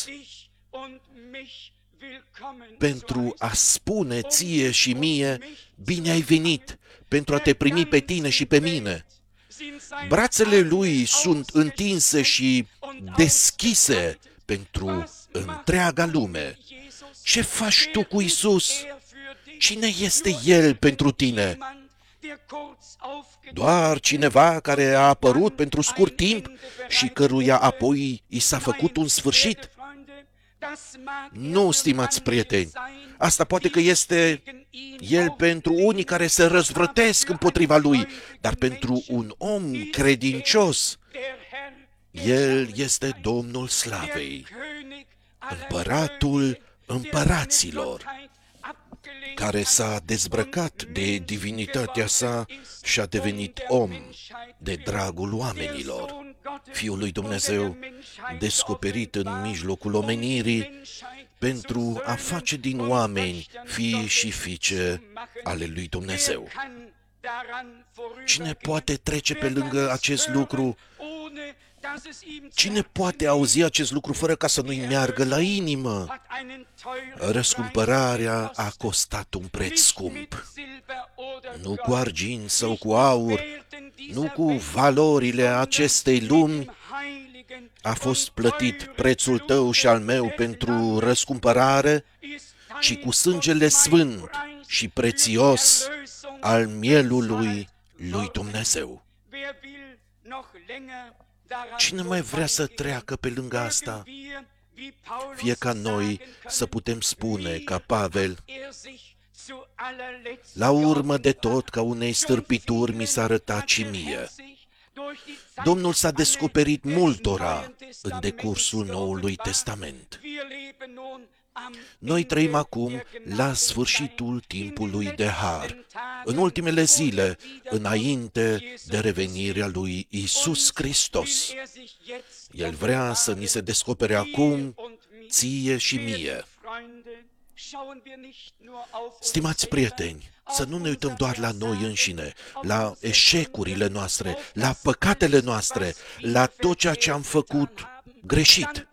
[SPEAKER 1] pentru a spune ție și mie: bine ai venit, pentru a te primi pe tine și pe mine. Brațele Lui sunt întinse și deschise pentru întreaga lume. Ce faci tu cu Iisus? Cine este El pentru tine? Doar cineva care a apărut pentru scurt timp și căruia apoi i s-a făcut un sfârșit? Nu, stimați prieteni, asta poate că este el pentru unii care se răzvrătesc împotriva lui, dar pentru un om credincios, el este Domnul Slavei, Împăratul împăraților, care s-a dezbrăcat de divinitatea sa și a devenit om de dragul oamenilor. Fiul lui Dumnezeu, descoperit în mijlocul omenirii, pentru a face din oameni fii și fiice ale lui Dumnezeu. Cine poate trece pe lângă acest lucru? Cine poate auzi acest lucru fără ca să nu-i meargă la inimă? Răscumpărarea a costat un preț scump. Nu cu argint sau cu aur, nu cu valorile acestei lumi, a fost plătit prețul tău și al meu pentru răscumpărare, ci cu sângele sfânt și prețios al mielului lui Dumnezeu. Cine mai vrea să treacă pe lângă asta? Fie ca noi să putem spune, ca Pavel, la urmă de tot, ca unei stârpituri mi s-a arătat și mie. Domnul s-a descoperit multora în decursul Noului Testament. Noi trăim acum la sfârșitul timpului de har, în ultimele zile, înainte de revenirea lui Iisus Hristos. El vrea să ni se descopere acum, ție și mie. Stimați prieteni, să nu ne uităm doar la noi înșine, la eșecurile noastre, la păcatele noastre, la tot ceea ce am făcut greșit.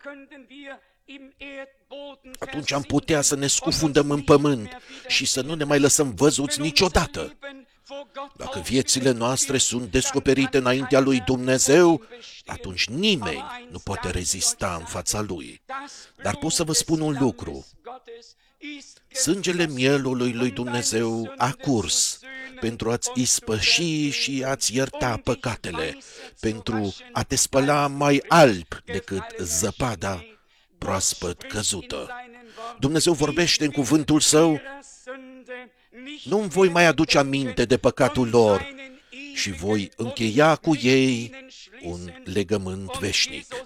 [SPEAKER 1] Atunci am putea să ne scufundăm în pământ și să nu ne mai lăsăm văzuți niciodată. Dacă viețile noastre sunt descoperite înaintea lui Dumnezeu, atunci nimeni nu poate rezista în fața lui. Dar pot să vă spun un lucru. Sângele mielului lui Dumnezeu a curs pentru a-ți ispăși și a-ți ierta păcatele, pentru a te spăla mai alb decât zăpada proaspăt căzută. Dumnezeu vorbește în cuvântul Său: nu-mi voi mai aduce aminte de păcatul lor și voi încheia cu ei un legământ veșnic.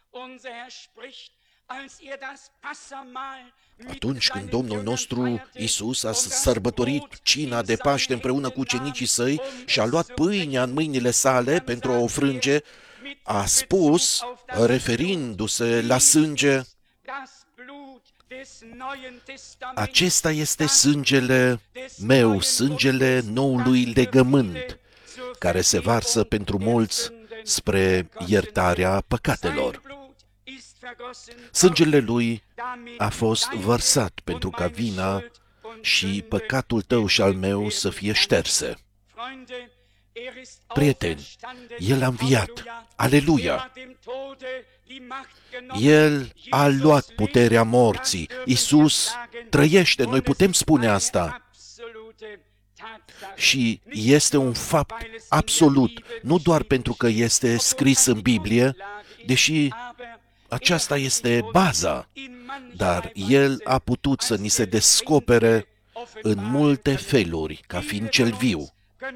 [SPEAKER 1] Atunci când Domnul nostru Iisus a sărbătorit cina de Paște împreună cu ucenicii săi și a luat pâinea în mâinile sale pentru a o frânge, a spus, referindu-se la sânge: acesta este sângele meu, sângele noului legământ, care se varsă pentru mulți spre iertarea păcatelor. Sângele lui a fost vărsat pentru ca vina și păcatul tău și al meu să fie șterse. Prieteni, El a înviat. Aleluia! El a luat puterea morții. Iisus trăiește, noi putem spune asta. Și este un fapt absolut, nu doar pentru că este scris în Biblie, deși aceasta este baza, dar El a putut să ni se descopere în multe feluri, ca fiind cel viu.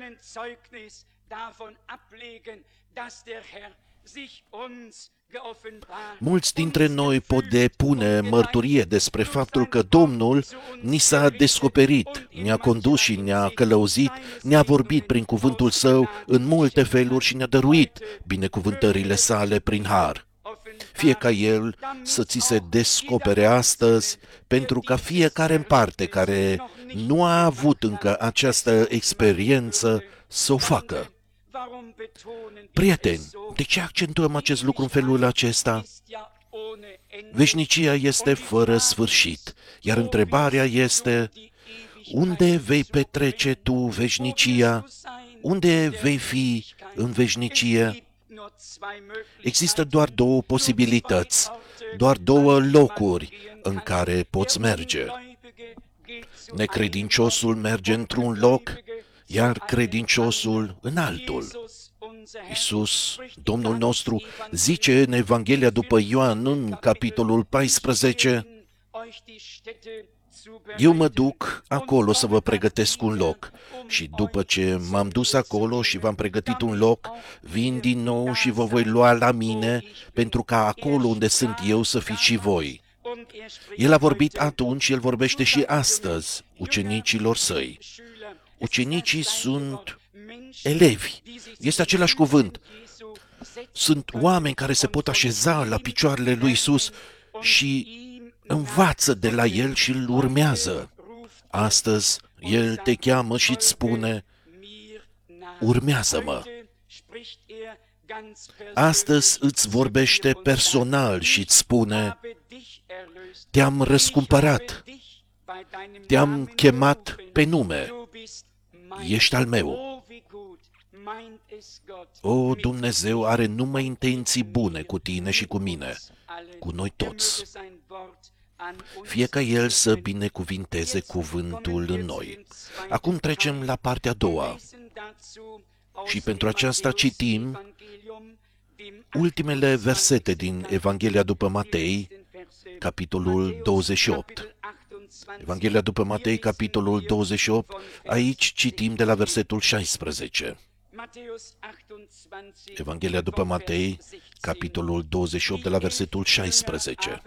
[SPEAKER 1] Mulți dintre noi pot depune mărturie despre faptul că Domnul ni s-a descoperit, ne-a condus și ne-a călăuzit, ne-a vorbit prin cuvântul Său în multe feluri și ne-a dăruit binecuvântările Sale prin har. Fie ca El să ți se descopere astăzi, pentru ca fiecare în parte care nu a avut încă această experiență să o facă. Prieteni, de ce accentuăm acest lucru în felul acesta? Veșnicia este fără sfârșit, iar întrebarea este: unde vei petrece tu veșnicia? Unde vei fi în veșnicie? Există doar două posibilități, doar două locuri în care poți merge. Necredinciosul merge într-un loc, iar credinciosul în altul. Iisus, Domnul nostru, zice în Evanghelia după Ioan, în capitolul 14, eu mă duc acolo să vă pregătesc un loc și după ce m-am dus acolo și v-am pregătit un loc, vin din nou și vă voi lua la mine, pentru ca acolo unde sunt eu să fiți și voi. El a vorbit atunci, el vorbește și astăzi ucenicilor săi. Ucenicii sunt elevi, este același cuvânt. Sunt oameni care se pot așeza la picioarele lui Iisus și învață de la el și îl urmează. Astăzi, el te cheamă și îți spune, urmează-mă. Astăzi îți vorbește personal și îți spune, te-am răscumpărat, te-am chemat pe nume, ești al meu. O, Dumnezeu are numai intenții bune cu tine și cu mine, cu noi toți. Fie ca El să binecuvinteze cuvântul în noi. Acum trecem la partea a doua. Și pentru aceasta citim ultimele versete din Evanghelia după Matei, capitolul 28. Evanghelia după Matei, capitolul 28, aici citim de la versetul 16. Evanghelia după Matei, capitolul 28, de la versetul 16.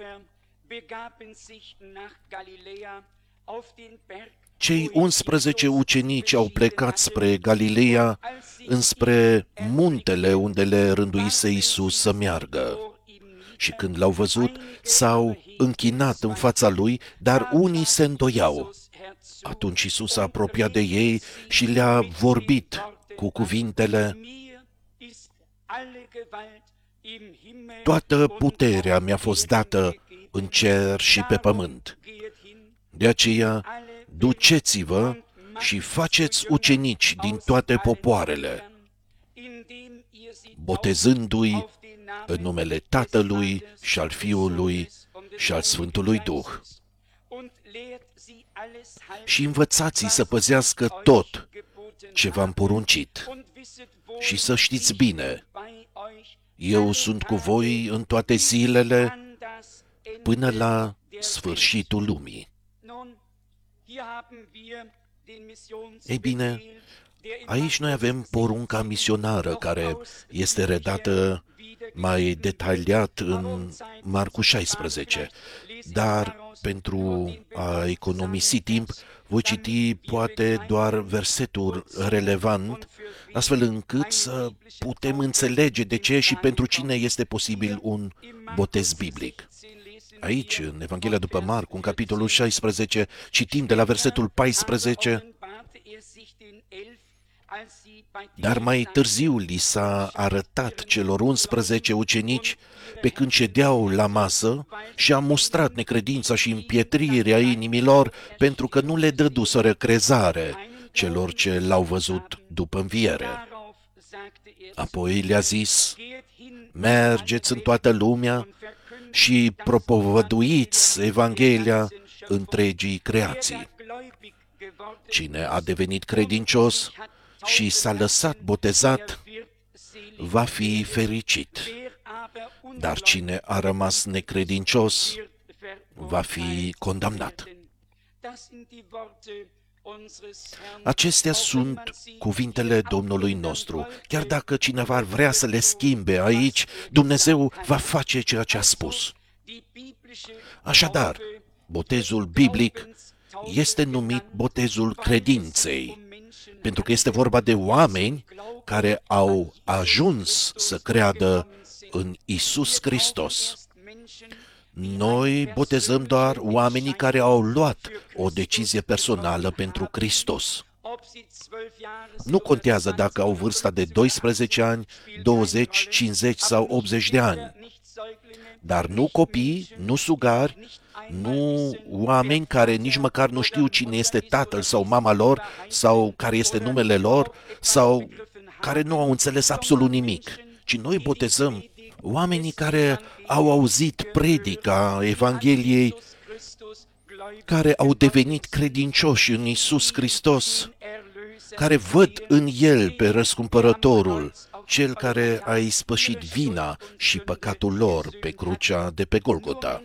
[SPEAKER 1] Cei 11 ucenici au plecat spre Galileea, înspre muntele unde le rânduise Iisus să meargă. Și când l-au văzut, s-au închinat în fața lui, dar unii se îndoiau. Atunci Iisus s-a apropiat de ei și le-a vorbit cu cuvintele, toată puterea mi-a fost dată în cer și pe pământ. De aceea, duceți-vă și faceți ucenici din toate popoarele, botezându-i în numele Tatălui și al Fiului și al Sfântului Duh. Și învățați-i să păzească tot ce v-am poruncit. Și să știți bine, eu sunt cu voi în toate zilele până la sfârșitul lumii. Ei bine, aici noi avem porunca misionară care este redată mai detaliat în Marcu 16, dar pentru a economisi timp, voi citi poate doar versetul relevant, astfel încât să putem înțelege de ce și pentru cine este posibil un botez biblic. Aici, în Evanghelia după Marcu, în capitolul 16, citim de la versetul 14, dar mai târziu li s-a arătat celor 11 ucenici pe când ședeau la masă și a mustrat necredința și împietrirea inimilor pentru că nu le dăduseră crezare celor ce l-au văzut după înviere. Apoi le-a zis, mergeți în toată lumea și propovăduiți Evanghelia întregii creații. Cine a devenit credincios și s-a lăsat botezat, va fi fericit. Dar cine a rămas necredincios, va fi condamnat. Acestea sunt cuvintele Domnului nostru. Chiar dacă cineva vrea să le schimbe aici, Dumnezeu va face ceea ce a spus. Așadar, botezul biblic este numit botezul credinței, pentru că este vorba de oameni care au ajuns să creadă în Iisus Hristos. Noi botezăm doar oamenii care au luat o decizie personală pentru Hristos. Nu contează dacă au vârsta de 12 ani, 20, 50 sau 80 de ani, dar nu copii, nu sugari, nu oameni care nici măcar nu știu cine este tatăl sau mama lor, sau care este numele lor, sau care nu au înțeles absolut nimic, ci noi botezăm oamenii care au auzit predica Evangheliei, care au devenit credincioși în Iisus Hristos, care văd în el pe răscumpărătorul, cel care a ispășit vina și păcatul lor pe crucea de pe Golgota.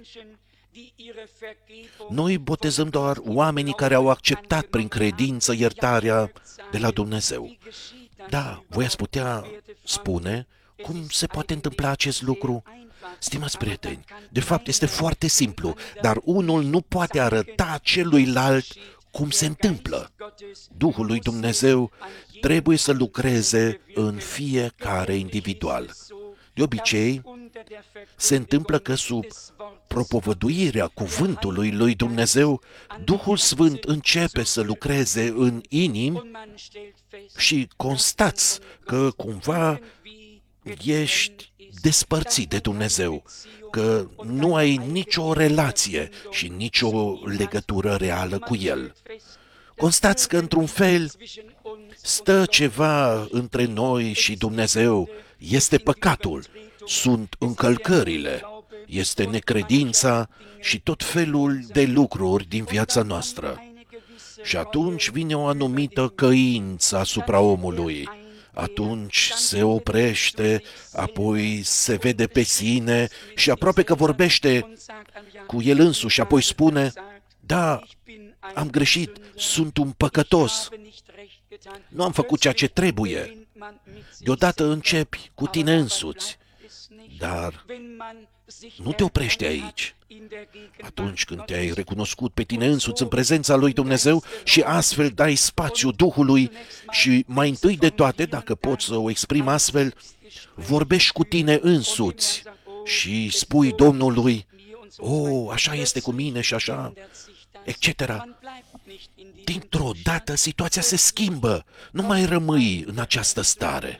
[SPEAKER 1] Noi botezăm doar oamenii care au acceptat prin credință iertarea de la Dumnezeu. Da, voi ați putea spune cum se poate întâmpla acest lucru? Stimați prieteni, de fapt este foarte simplu, dar unul nu poate arăta celuilalt cum se întâmplă. Duhul lui Dumnezeu trebuie să lucreze în fiecare individual. De obicei, se întâmplă că sub propovăduirea cuvântului lui Dumnezeu, Duhul Sfânt începe să lucreze în inimi și constați că cumva ești despărțit de Dumnezeu, că nu ai nicio relație și nicio legătură reală cu El. Constați că, într-un fel, stă ceva între noi și Dumnezeu, este păcatul, sunt încălcările, este necredința și tot felul de lucruri din viața noastră. Și atunci vine o anumită căință asupra omului. Atunci se oprește, apoi se vede pe sine și aproape că vorbește cu el însuși, apoi spune, da, am greșit, sunt un păcătos, nu am făcut ceea ce trebuie. Deodată începi cu tine însuți, dar nu te oprești aici. Atunci când te-ai recunoscut pe tine însuți în prezența lui Dumnezeu și astfel dai spațiu Duhului și mai întâi de toate, dacă poți să o exprimi astfel, vorbești cu tine însuți și spui Domnului, așa este cu mine și așa, etc. Dintr-o dată situația se schimbă, nu mai rămâi în această stare.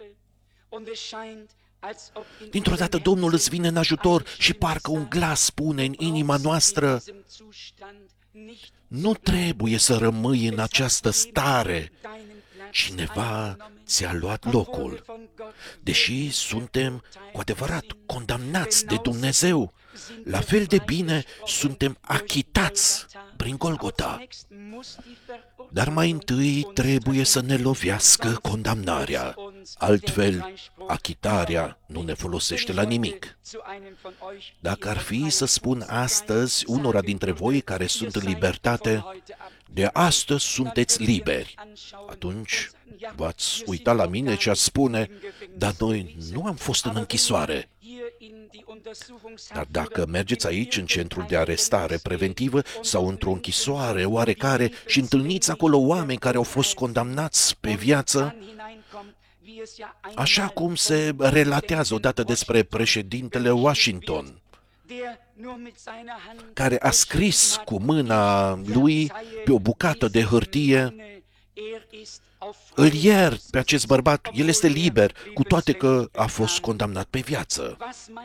[SPEAKER 1] Dintr-o dată Domnul îți vine în ajutor și parcă un glas spune în inima noastră, nu trebuie să rămâi în această stare, cineva ți-a luat locul. Deși suntem cu adevărat condamnați de Dumnezeu, la fel de bine suntem achitați prin Golgota. Dar mai întâi trebuie să ne lovească condamnarea, altfel achitarea nu ne folosește la nimic. Dacă ar fi să spun astăzi unora dintre voi care sunt în libertate, de astăzi sunteți liberi, atunci v-ați uita la mine și ați spune, dar noi nu am fost în închisoare. Dar dacă mergeți aici, în centrul de arestare preventivă sau într-o închisoare oarecare și întâlniți acolo oameni care au fost condamnați pe viață, așa cum se relatează odată despre președintele Washington, care a scris cu mâna lui pe o bucată de hârtie, îl iert pe acest bărbat, el este liber, cu toate că a fost condamnat pe viață.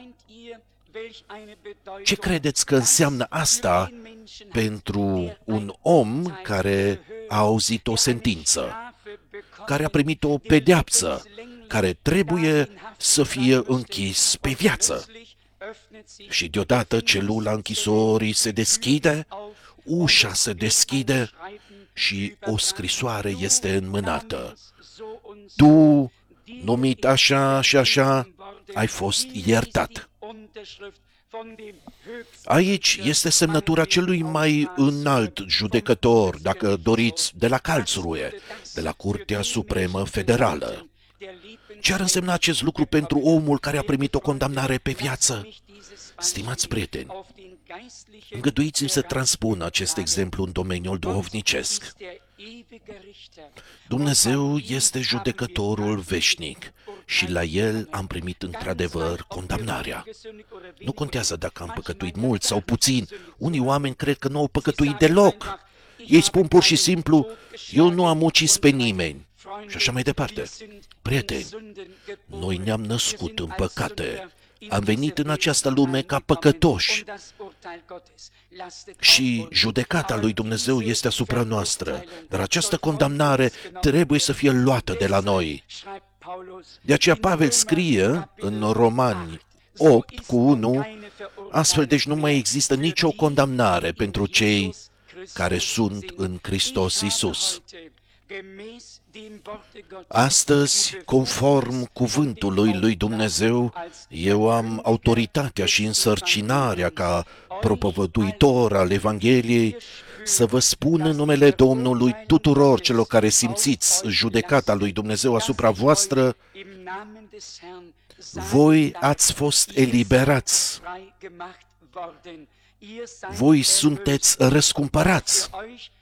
[SPEAKER 1] Ce credeți că înseamnă asta pentru un om care a auzit o sentință, care a primit o pedeapsă, care trebuie să fie închis pe viață? Și deodată celula închisorii se deschide, ușa se deschide și o scrisoare este înmânată. Tu, numit așa și așa, ai fost iertat. Aici este semnătura celui mai înalt judecător, dacă doriți, de la Karlsruhe, de la Curtea Supremă Federală. Ce ar însemna acest lucru pentru omul care a primit o condamnare pe viață? Stimați prieteni, îngăduiți-mi să transpun acest exemplu în domeniul duhovnicesc. Dumnezeu este judecătorul veșnic și la El am primit într-adevăr condamnarea. Nu contează dacă am păcătuit mult sau puțin. Unii oameni cred că nu au păcătuit deloc. Ei spun pur și simplu, eu nu am ucis pe nimeni. Și așa mai departe. Prieteni, noi ne-am născut în păcate. Am venit în această lume ca păcătoși și judecata lui Dumnezeu este asupra noastră, dar această condamnare trebuie să fie luată de la noi. De aceea Pavel scrie în Romani 8:1, astfel deci nu mai există nicio condamnare pentru cei care sunt în Hristos Iisus. Astăzi, conform cuvântului lui Dumnezeu, eu am autoritatea și însărcinarea ca propovăduitor al Evangheliei să vă spun în numele Domnului tuturor celor care simțiți judecata lui Dumnezeu asupra voastră: voi ați fost eliberați, voi sunteți răscumpărați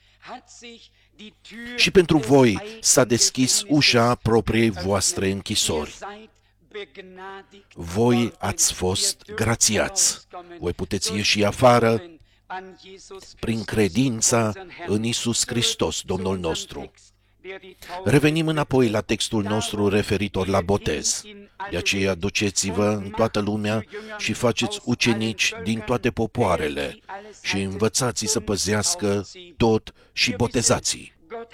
[SPEAKER 1] și pentru voi s-a deschis ușa propriei voastre închisori. Voi ați fost grațiați, voi puteți ieși afară prin credința în Iisus Hristos, Domnul nostru. Revenim înapoi la textul nostru referitor la botez. De aceea duceți-vă în toată lumea și faceți ucenici din toate popoarele și învățați-i să păzească tot și botezați-i.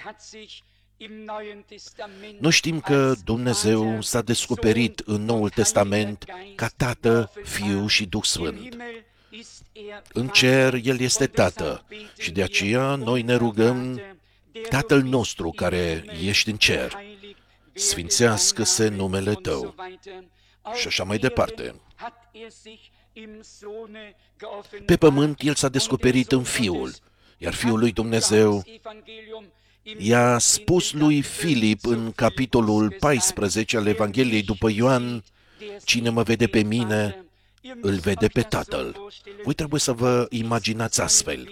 [SPEAKER 1] Noi știm că Dumnezeu s-a descoperit în Noul Testament ca Tată, Fiu și Duh Sfânt. În cer El este Tată și de aceea noi ne rugăm: Tatăl nostru care ești în cer, sfințească-se numele Tău. Și așa mai departe. Pe pământ El s-a descoperit în Fiul, iar Fiul lui Dumnezeu i-a spus lui Filip în capitolul 14 al Evangheliei după Ioan: cine mă vede pe mine, îl vede pe Tatăl. Voi trebuie să vă imaginați astfel.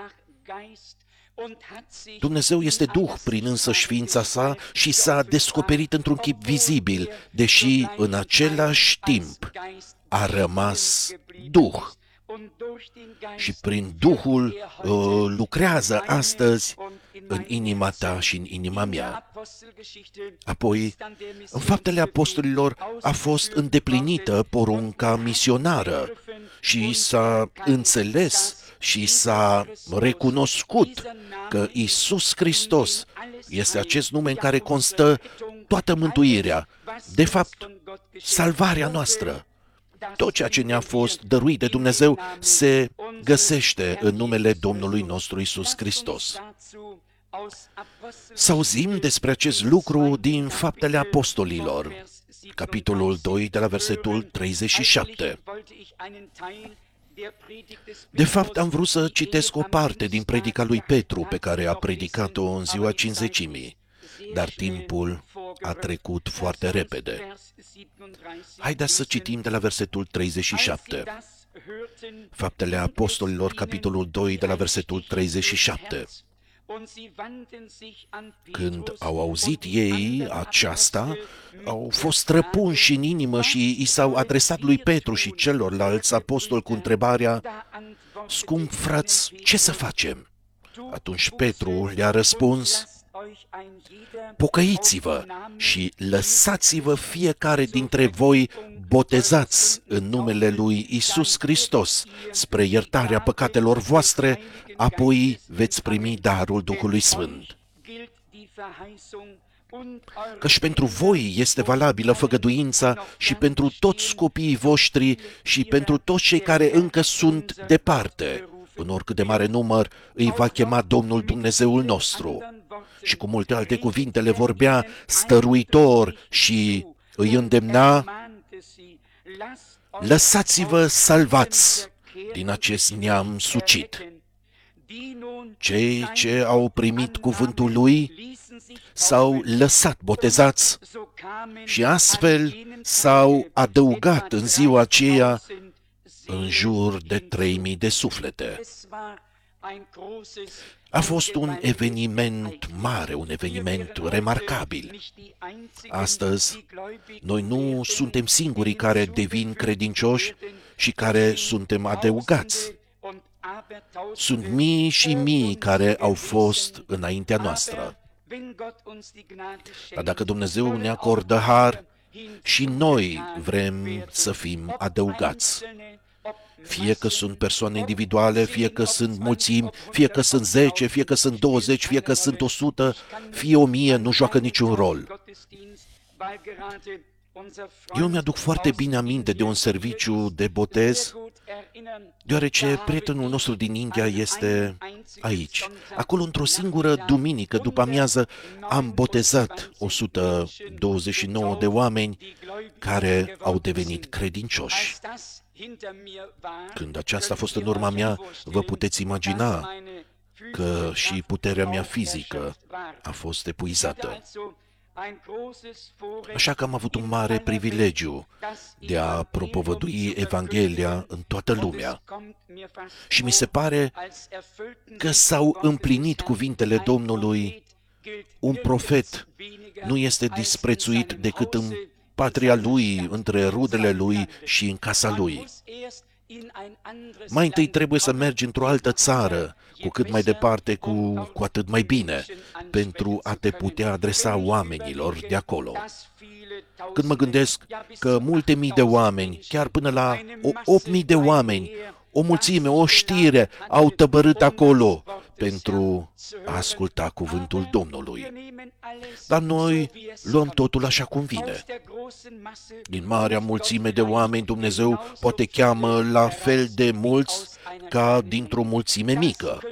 [SPEAKER 1] Dumnezeu este Duh prin însăși ființa sa și s-a descoperit într-un chip vizibil, deși în același timp a rămas Duh. Și prin Duhul lucrează astăzi în inima ta și în inima mea. Apoi, în Faptele Apostolilor a fost îndeplinită porunca misionară și s-a înțeles și s-a recunoscut că Iisus Hristos este acest nume în care constă toată mântuirea, de fapt, salvarea noastră. Tot ceea ce ne-a fost dăruit de Dumnezeu se găsește în numele Domnului nostru Iisus Hristos. Să auzim despre acest lucru din Faptele Apostolilor, capitolul 2, de la versetul 37. De fapt, am vrut să citesc o parte din predica lui Petru, pe care a predicat-o în ziua Cincizecimii, dar timpul a trecut foarte repede. Haideți să citim de la versetul 37. Faptele Apostolilor, capitolul 2, de la versetul 37. Când au auzit ei aceasta, au fost străpunși în inimă și i s-au adresat lui Petru și celorlalți apostoli cu întrebarea: scump frați, ce să facem? Atunci Petru le-a răspuns: pocăiți-vă și lăsați-vă fiecare dintre voi botezați în numele lui Iisus Hristos spre iertarea păcatelor voastre, apoi veți primi darul Duhului Sfânt. Căci pentru voi este valabilă făgăduința și pentru toți copiii voștri și pentru toți cei care încă sunt departe, în oricât de mare număr îi va chema Domnul Dumnezeul nostru. Și cu multe alte cuvinte le vorbea stăruitor și îi îndemna: lăsați-vă salvați din acest neam sucit. Cei ce au primit cuvântul lui s-au lăsat botezați și astfel s-au adăugat în ziua aceea în jur de 3000 de suflete. A fost un eveniment mare, un eveniment remarcabil. Astăzi, noi nu suntem singurii care devin credincioși și care suntem adăugați. Sunt mii și mii care au fost înaintea noastră. Dar dacă Dumnezeu ne acordă har, și noi vrem să fim adăugați. Fie că sunt persoane individuale, fie că sunt mulțimi, fie că sunt 10, fie că sunt 20, fie că sunt 100, fie 1000, nu joacă niciun rol. Eu mi-aduc foarte bine aminte de un serviciu de botez, deoarece prietenul nostru din India este aici. Acolo, într-o singură duminică, după amiază, am botezat 129 de oameni care au devenit credincioși. Când aceasta a fost în urma mea, vă puteți imagina că și puterea mea fizică a fost epuizată. Așa că am avut un mare privilegiu de a propovădui Evanghelia în toată lumea. Și mi se pare că s-au împlinit cuvintele Domnului: un profet nu este disprețuit decât în patria lui, între rudele lui și în casa lui. Mai întâi trebuie să mergi într-o altă țară, cu cât mai departe, cu atât mai bine, pentru a te putea adresa oamenilor de acolo. Când mă gândesc că multe mii de oameni, chiar până la 8.000 de oameni, o mulțime, o știre, au tăbărât acolo pentru a asculta cuvântul Domnului. Dar noi luăm totul așa cum vine. Din marea mulțime de oameni, Dumnezeu poate cheamă la fel de mulți ca dintr-o mulțime mică.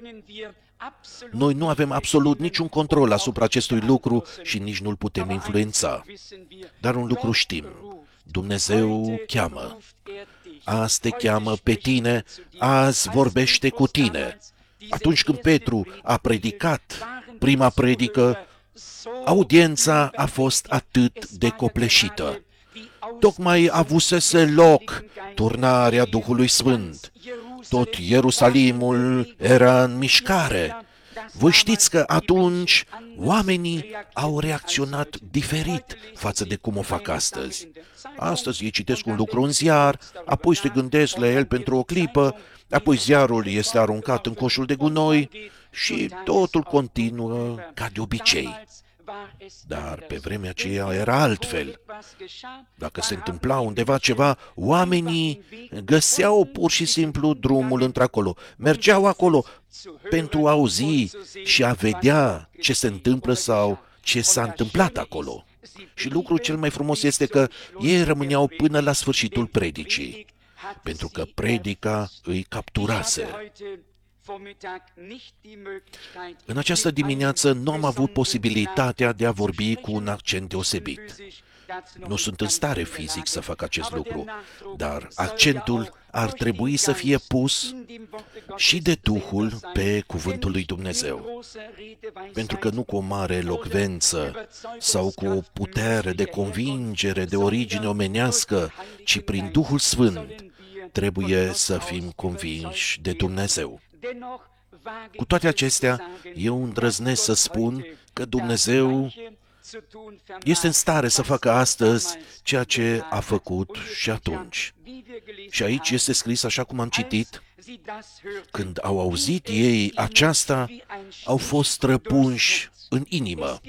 [SPEAKER 1] Noi nu avem absolut niciun control asupra acestui lucru și nici nu-l putem influența. Dar un lucru știm: Dumnezeu cheamă. Azi te cheamă pe tine, azi vorbește cu tine. Atunci când Petru a predicat prima predică, audiența a fost atât de copleșită. Tocmai avusese loc turnarea Duhului Sfânt. Tot Ierusalimul era în mișcare. Voi știți că atunci oamenii au reacționat diferit față de cum o fac astăzi. Astăzi ei citesc un lucru în ziar, apoi se gândesc la el pentru o clipă, apoi ziarul este aruncat în coșul de gunoi și totul continuă ca de obicei. Dar pe vremea aceea era altfel. Dacă se întâmpla undeva ceva, oamenii găseau pur și simplu drumul într-acolo. Mergeau acolo pentru a auzi și a vedea ce se întâmplă sau ce s-a întâmplat acolo. Și lucrul cel mai frumos este că ei rămâneau până la sfârșitul predicii, pentru că predica îi capturase. În această dimineață nu am avut posibilitatea de a vorbi cu un accent deosebit. Nu sunt în stare fizic să fac acest lucru, dar accentul ar trebui să fie pus și de Duhul pe cuvântul lui Dumnezeu. Pentru că nu cu o mare elocvență sau cu o putere de convingere de origine omenească, ci prin Duhul Sfânt trebuie să fim convinși de Dumnezeu. Cu toate acestea, eu îndrăznesc să spun că Dumnezeu este în stare să facă astăzi ceea ce a făcut și atunci. Și aici este scris așa cum am citit: când au auzit ei aceasta, au fost străpunși în inimă.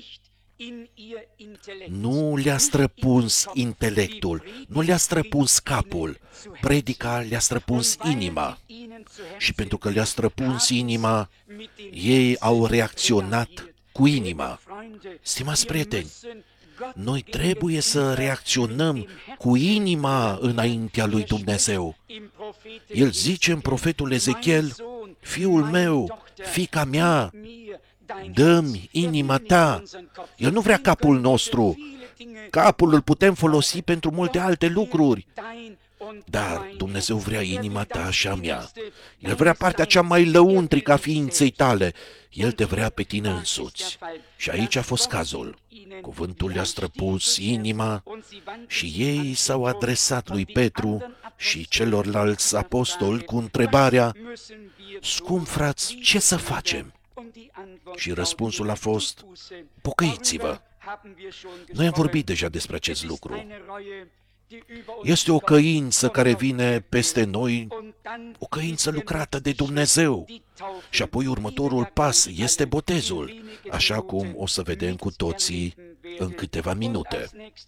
[SPEAKER 1] Nu le-a străpuns intelectul, nu le-a străpuns capul, predica le-a străpuns inima. Și pentru că le-a străpuns inima, ei au reacționat cu inima. Stimați prieteni, noi trebuie să reacționăm cu inima înaintea lui Dumnezeu. El zice în profetul Ezechiel: fiul meu, fiica mea, dă-mi inima ta. El nu vrea capul nostru. Capul îl putem folosi pentru multe alte lucruri. Dar Dumnezeu vrea inima ta și a mea. El vrea partea cea mai lăuntrică a ființei tale. El te vrea pe tine însuți. Și aici a fost cazul. Cuvântul le-a străpus inima și ei s-au adresat lui Petru și celorlalți apostoli cu întrebarea: scump frați, ce să facem? Și răspunsul a fost: pocăiți-vă. Noi am vorbit deja despre acest lucru. Este o căință care vine peste noi, o căință lucrată de Dumnezeu. Și apoi următorul pas este botezul, așa cum o să vedem cu toții în câteva minute.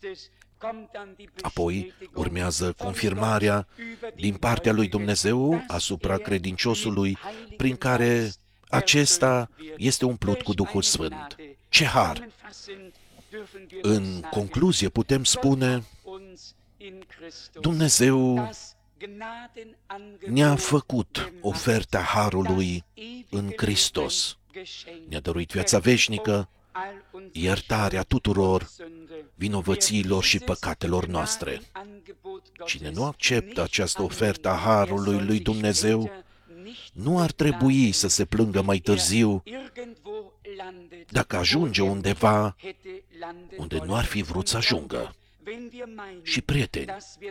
[SPEAKER 1] Apoi urmează confirmarea din partea lui Dumnezeu asupra credinciosului, prin care acesta este umplut cu Duhul Sfânt. Ce har! În concluzie putem spune, Dumnezeu ne-a făcut oferta Harului în Hristos. Ne-a dăruit viața veșnică, iertarea tuturor vinovățiilor și păcatelor noastre. Cine nu acceptă această ofertă a Harului lui Dumnezeu, nu ar trebui să se plângă mai târziu dacă ajunge undeva unde nu ar fi vrut să ajungă. Și prieteni,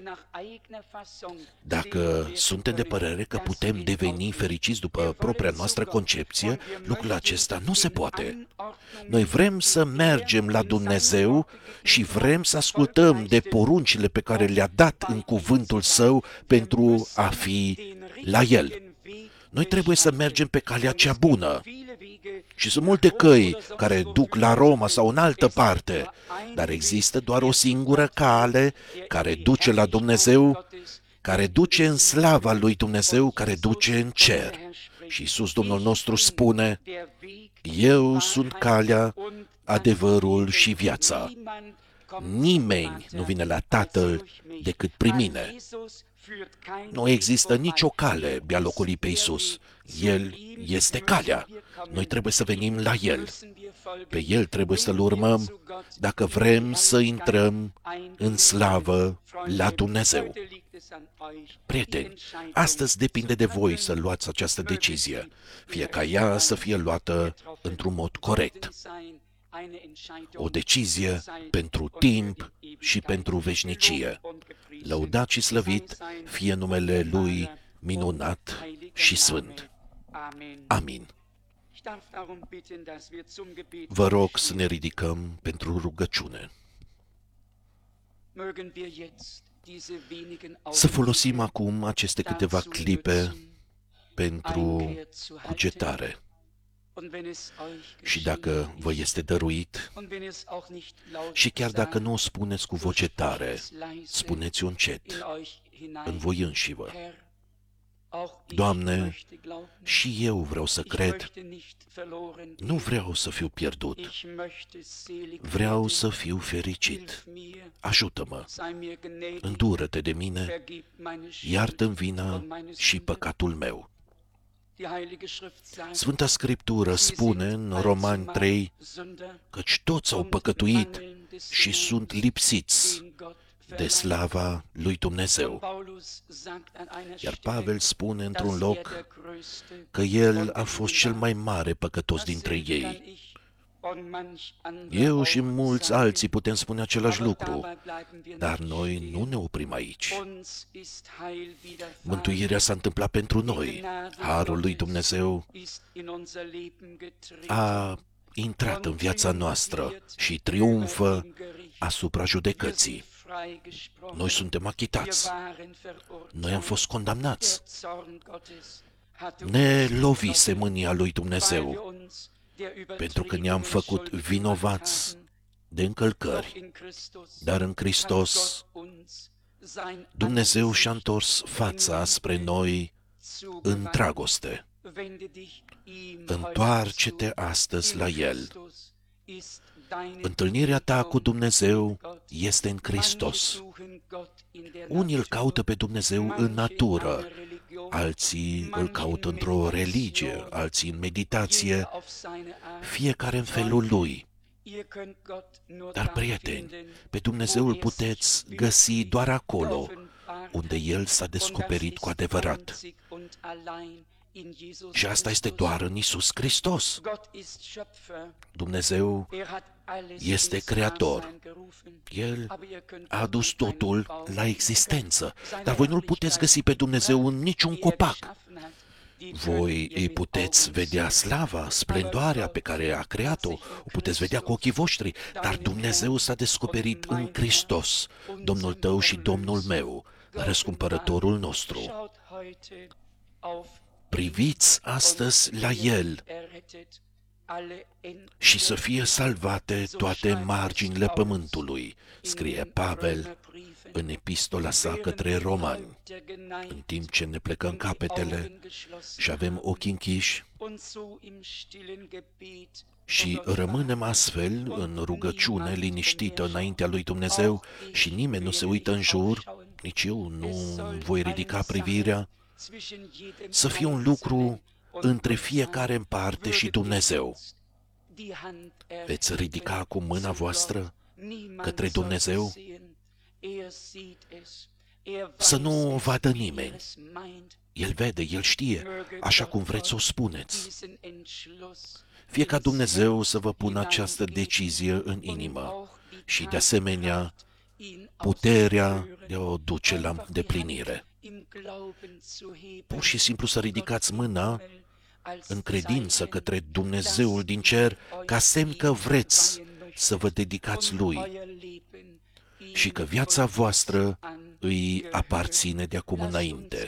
[SPEAKER 1] dacă suntem de părere că putem deveni fericiți după propria noastră concepție, lucrul acesta nu se poate. Noi vrem să mergem la Dumnezeu și vrem să ascultăm de poruncile pe care le-a dat în cuvântul Său pentru a fi la El. Noi trebuie să mergem pe calea cea bună. Și sunt multe căi care duc la Roma sau în altă parte, dar există doar o singură cale care duce la Dumnezeu, care duce în slava lui Dumnezeu, care duce în cer. Și Iisus, Domnul nostru, spune, eu sunt calea, adevărul și viața. Nimeni nu vine la Tatăl decât prin mine. Nu există nicio cale de a loculi pe Iisus. El este calea. Noi trebuie să venim la El. Pe El trebuie să-L urmăm dacă vrem să intrăm în slavă la Dumnezeu. Prieteni, astăzi depinde de voi să luați această decizie, fie ca ea să fie luată într-un mod corect. O decizie pentru timp și pentru veșnicie. Lăudat și slăvit fie numele Lui minunat și sfânt. Amin. Vă rog să ne ridicăm pentru rugăciune. Să folosim acum aceste câteva clipe pentru cugetare. Și dacă vă este dăruit, și chiar dacă nu o spuneți cu voce tare, spuneți-o încet, în voi înșivă. Doamne, și eu vreau să cred, nu vreau să fiu pierdut, vreau să fiu fericit. Ajută-mă, îndură-te de mine, iartă-mi vina și păcatul meu. Sfânta Scriptură spune în Romani 3, căci toți au păcătuit și sunt lipsiți de slava lui Dumnezeu. Iar Pavel spune într-un loc că el a fost cel mai mare păcătos dintre ei. Eu și mulți alții putem spune același lucru, dar noi nu ne oprim aici. Mântuirea s-a întâmplat pentru noi. Harul lui Dumnezeu a intrat în viața noastră și triumfă asupra judecății. Noi suntem achitați. Noi am fost condamnați. Ne lovise mânia lui Dumnezeu, pentru că ne-am făcut vinovați de încălcări. Dar în Hristos, Dumnezeu și-a întors fața spre noi în dragoste. Întoarce-te astăzi la El. Întâlnirea ta cu Dumnezeu este în Hristos. Unii îl caută pe Dumnezeu în natură, alții îl caută într-o religie, alții în meditație, fiecare în felul lui. Dar, prieteni, pe Dumnezeu îl puteți găsi doar acolo unde El s-a descoperit cu adevărat. Și asta este doar în Iisus Hristos. Dumnezeu este creator. El a adus totul la existență, dar voi nu-L puteți găsi pe Dumnezeu în niciun copac. Voi îi puteți vedea slava, splendoarea pe care a creat-o, o puteți vedea cu ochii voștri, dar Dumnezeu s-a descoperit în Hristos, Domnul tău și Domnul meu, răscumpărătorul nostru. Priviți astăzi la El și să fie salvate toate marginile pământului, scrie Pavel în epistola sa către romani, în timp ce ne plecăm capetele și avem ochii închiși și rămânem astfel în rugăciune liniștită înaintea lui Dumnezeu și nimeni nu se uită în jur, nici eu nu voi ridica privirea, să fie un lucru între fiecare în parte și Dumnezeu. Veți ridica acum mâna voastră către Dumnezeu? Să nu o vadă nimeni. El vede, El știe, așa cum vreți să o spuneți. Fie ca Dumnezeu să vă pună această decizie în inimă și, de asemenea, puterea de a o duce la îndeplinire. Pur și simplu să ridicați mâna în credință către Dumnezeul din cer, ca semn că vreți să vă dedicați Lui și că viața voastră îi aparține de acum înainte.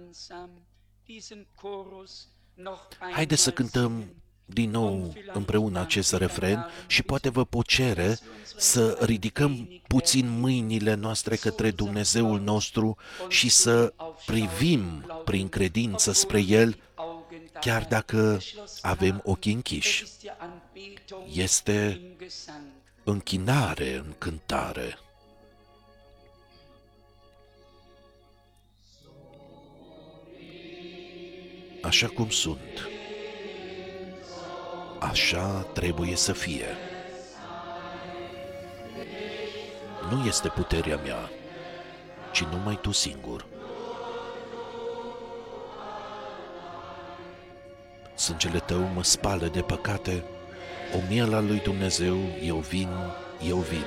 [SPEAKER 1] Haideți să cântăm din nou împreună acest refren și poate vă pot cere să ridicăm puțin mâinile noastre către Dumnezeul nostru și să privim prin credință spre El, chiar dacă avem ochii închiși. Este închinare în cântare. Așa cum sunt, așa trebuie să fie. Nu este puterea mea, ci numai Tu singur. Sângele Tău mă spală de păcate, o miela lui Dumnezeu, eu vin, eu vin.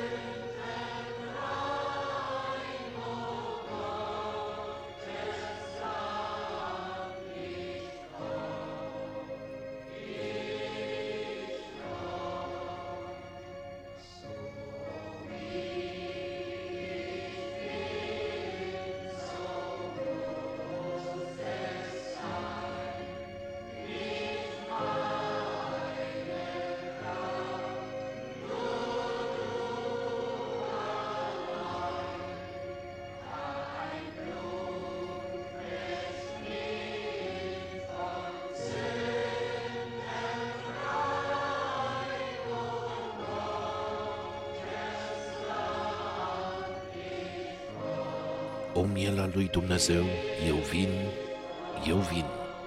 [SPEAKER 1] O miela lui Dumnezeu, eu vin, eu vin.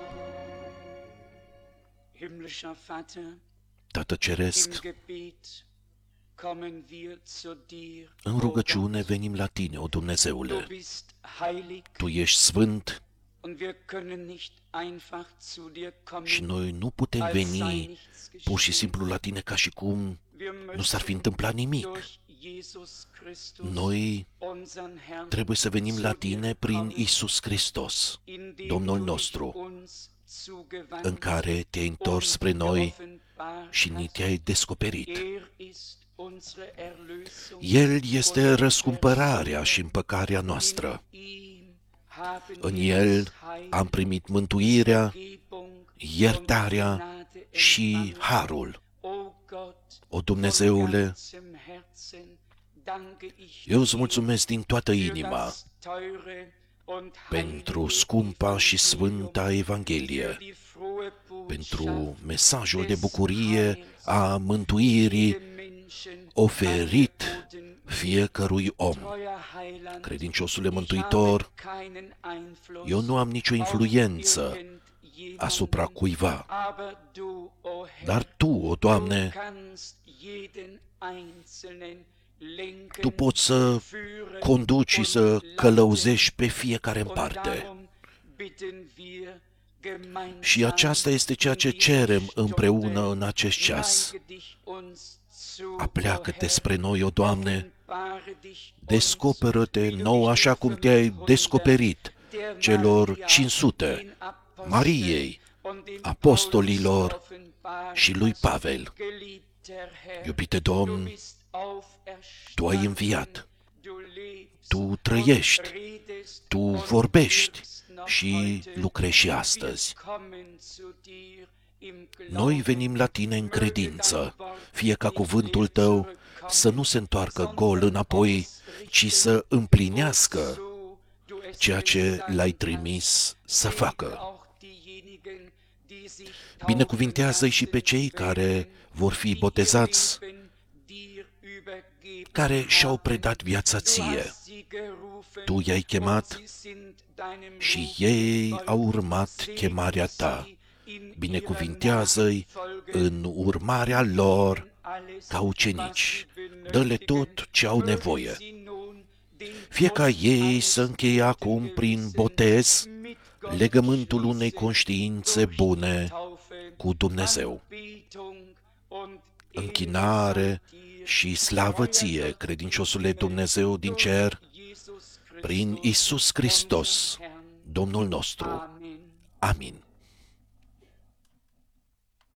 [SPEAKER 1] Tată Ceresc, în rugăciune venim la Tine, o Dumnezeule. Tu ești sfânt și noi nu putem veni pur și simplu la Tine ca și cum nu s-ar fi întâmplat nimic. Noi trebuie să venim la Tine prin Iisus Hristos, Domnul nostru, în care Te-ai întors spre noi și ni Te-ai descoperit. El este răscumpărarea și împăcarea noastră. În El am primit mântuirea, iertarea și harul. O Dumnezeule, eu îți mulțumesc din toată inima pentru scumpa și sfânta Evanghelie, pentru mesajul de bucurie a mântuirii oferit fiecărui om. Credinciosule Mântuitor, eu nu am nicio influență asupra cuiva, dar Tu, o Doamne, Tu poți să conduci și să călăuzești pe fiecare în parte. Și aceasta este ceea ce cerem împreună în acest ceas. Apleacă-te spre noi, o Doamne, descoperă-te nou așa cum Te-ai descoperit celor 500, Mariei, apostolilor și lui Pavel. Iubite Domn, Tu ai înviat, Tu trăiești, Tu vorbești și lucrezi și astăzi. Noi venim la Tine în credință, fie ca cuvântul Tău să nu se întoarcă gol înapoi, ci să împlinească ceea ce l-ai trimis să facă. Binecuvintează-i și pe cei care vor fi botezați, care și-au predat viața ție. Tu i-ai chemat și ei au urmat chemarea ta. Binecuvintează-i în urmarea lor ca ucenici. Dă-le tot ce au nevoie. Fie ca ei să încheie acum prin botez legământul unei conștiințe bune cu Dumnezeu. Închinare și slavă ție, credinciosule Dumnezeu din cer, prin Iisus Hristos, Domnul nostru. Amin.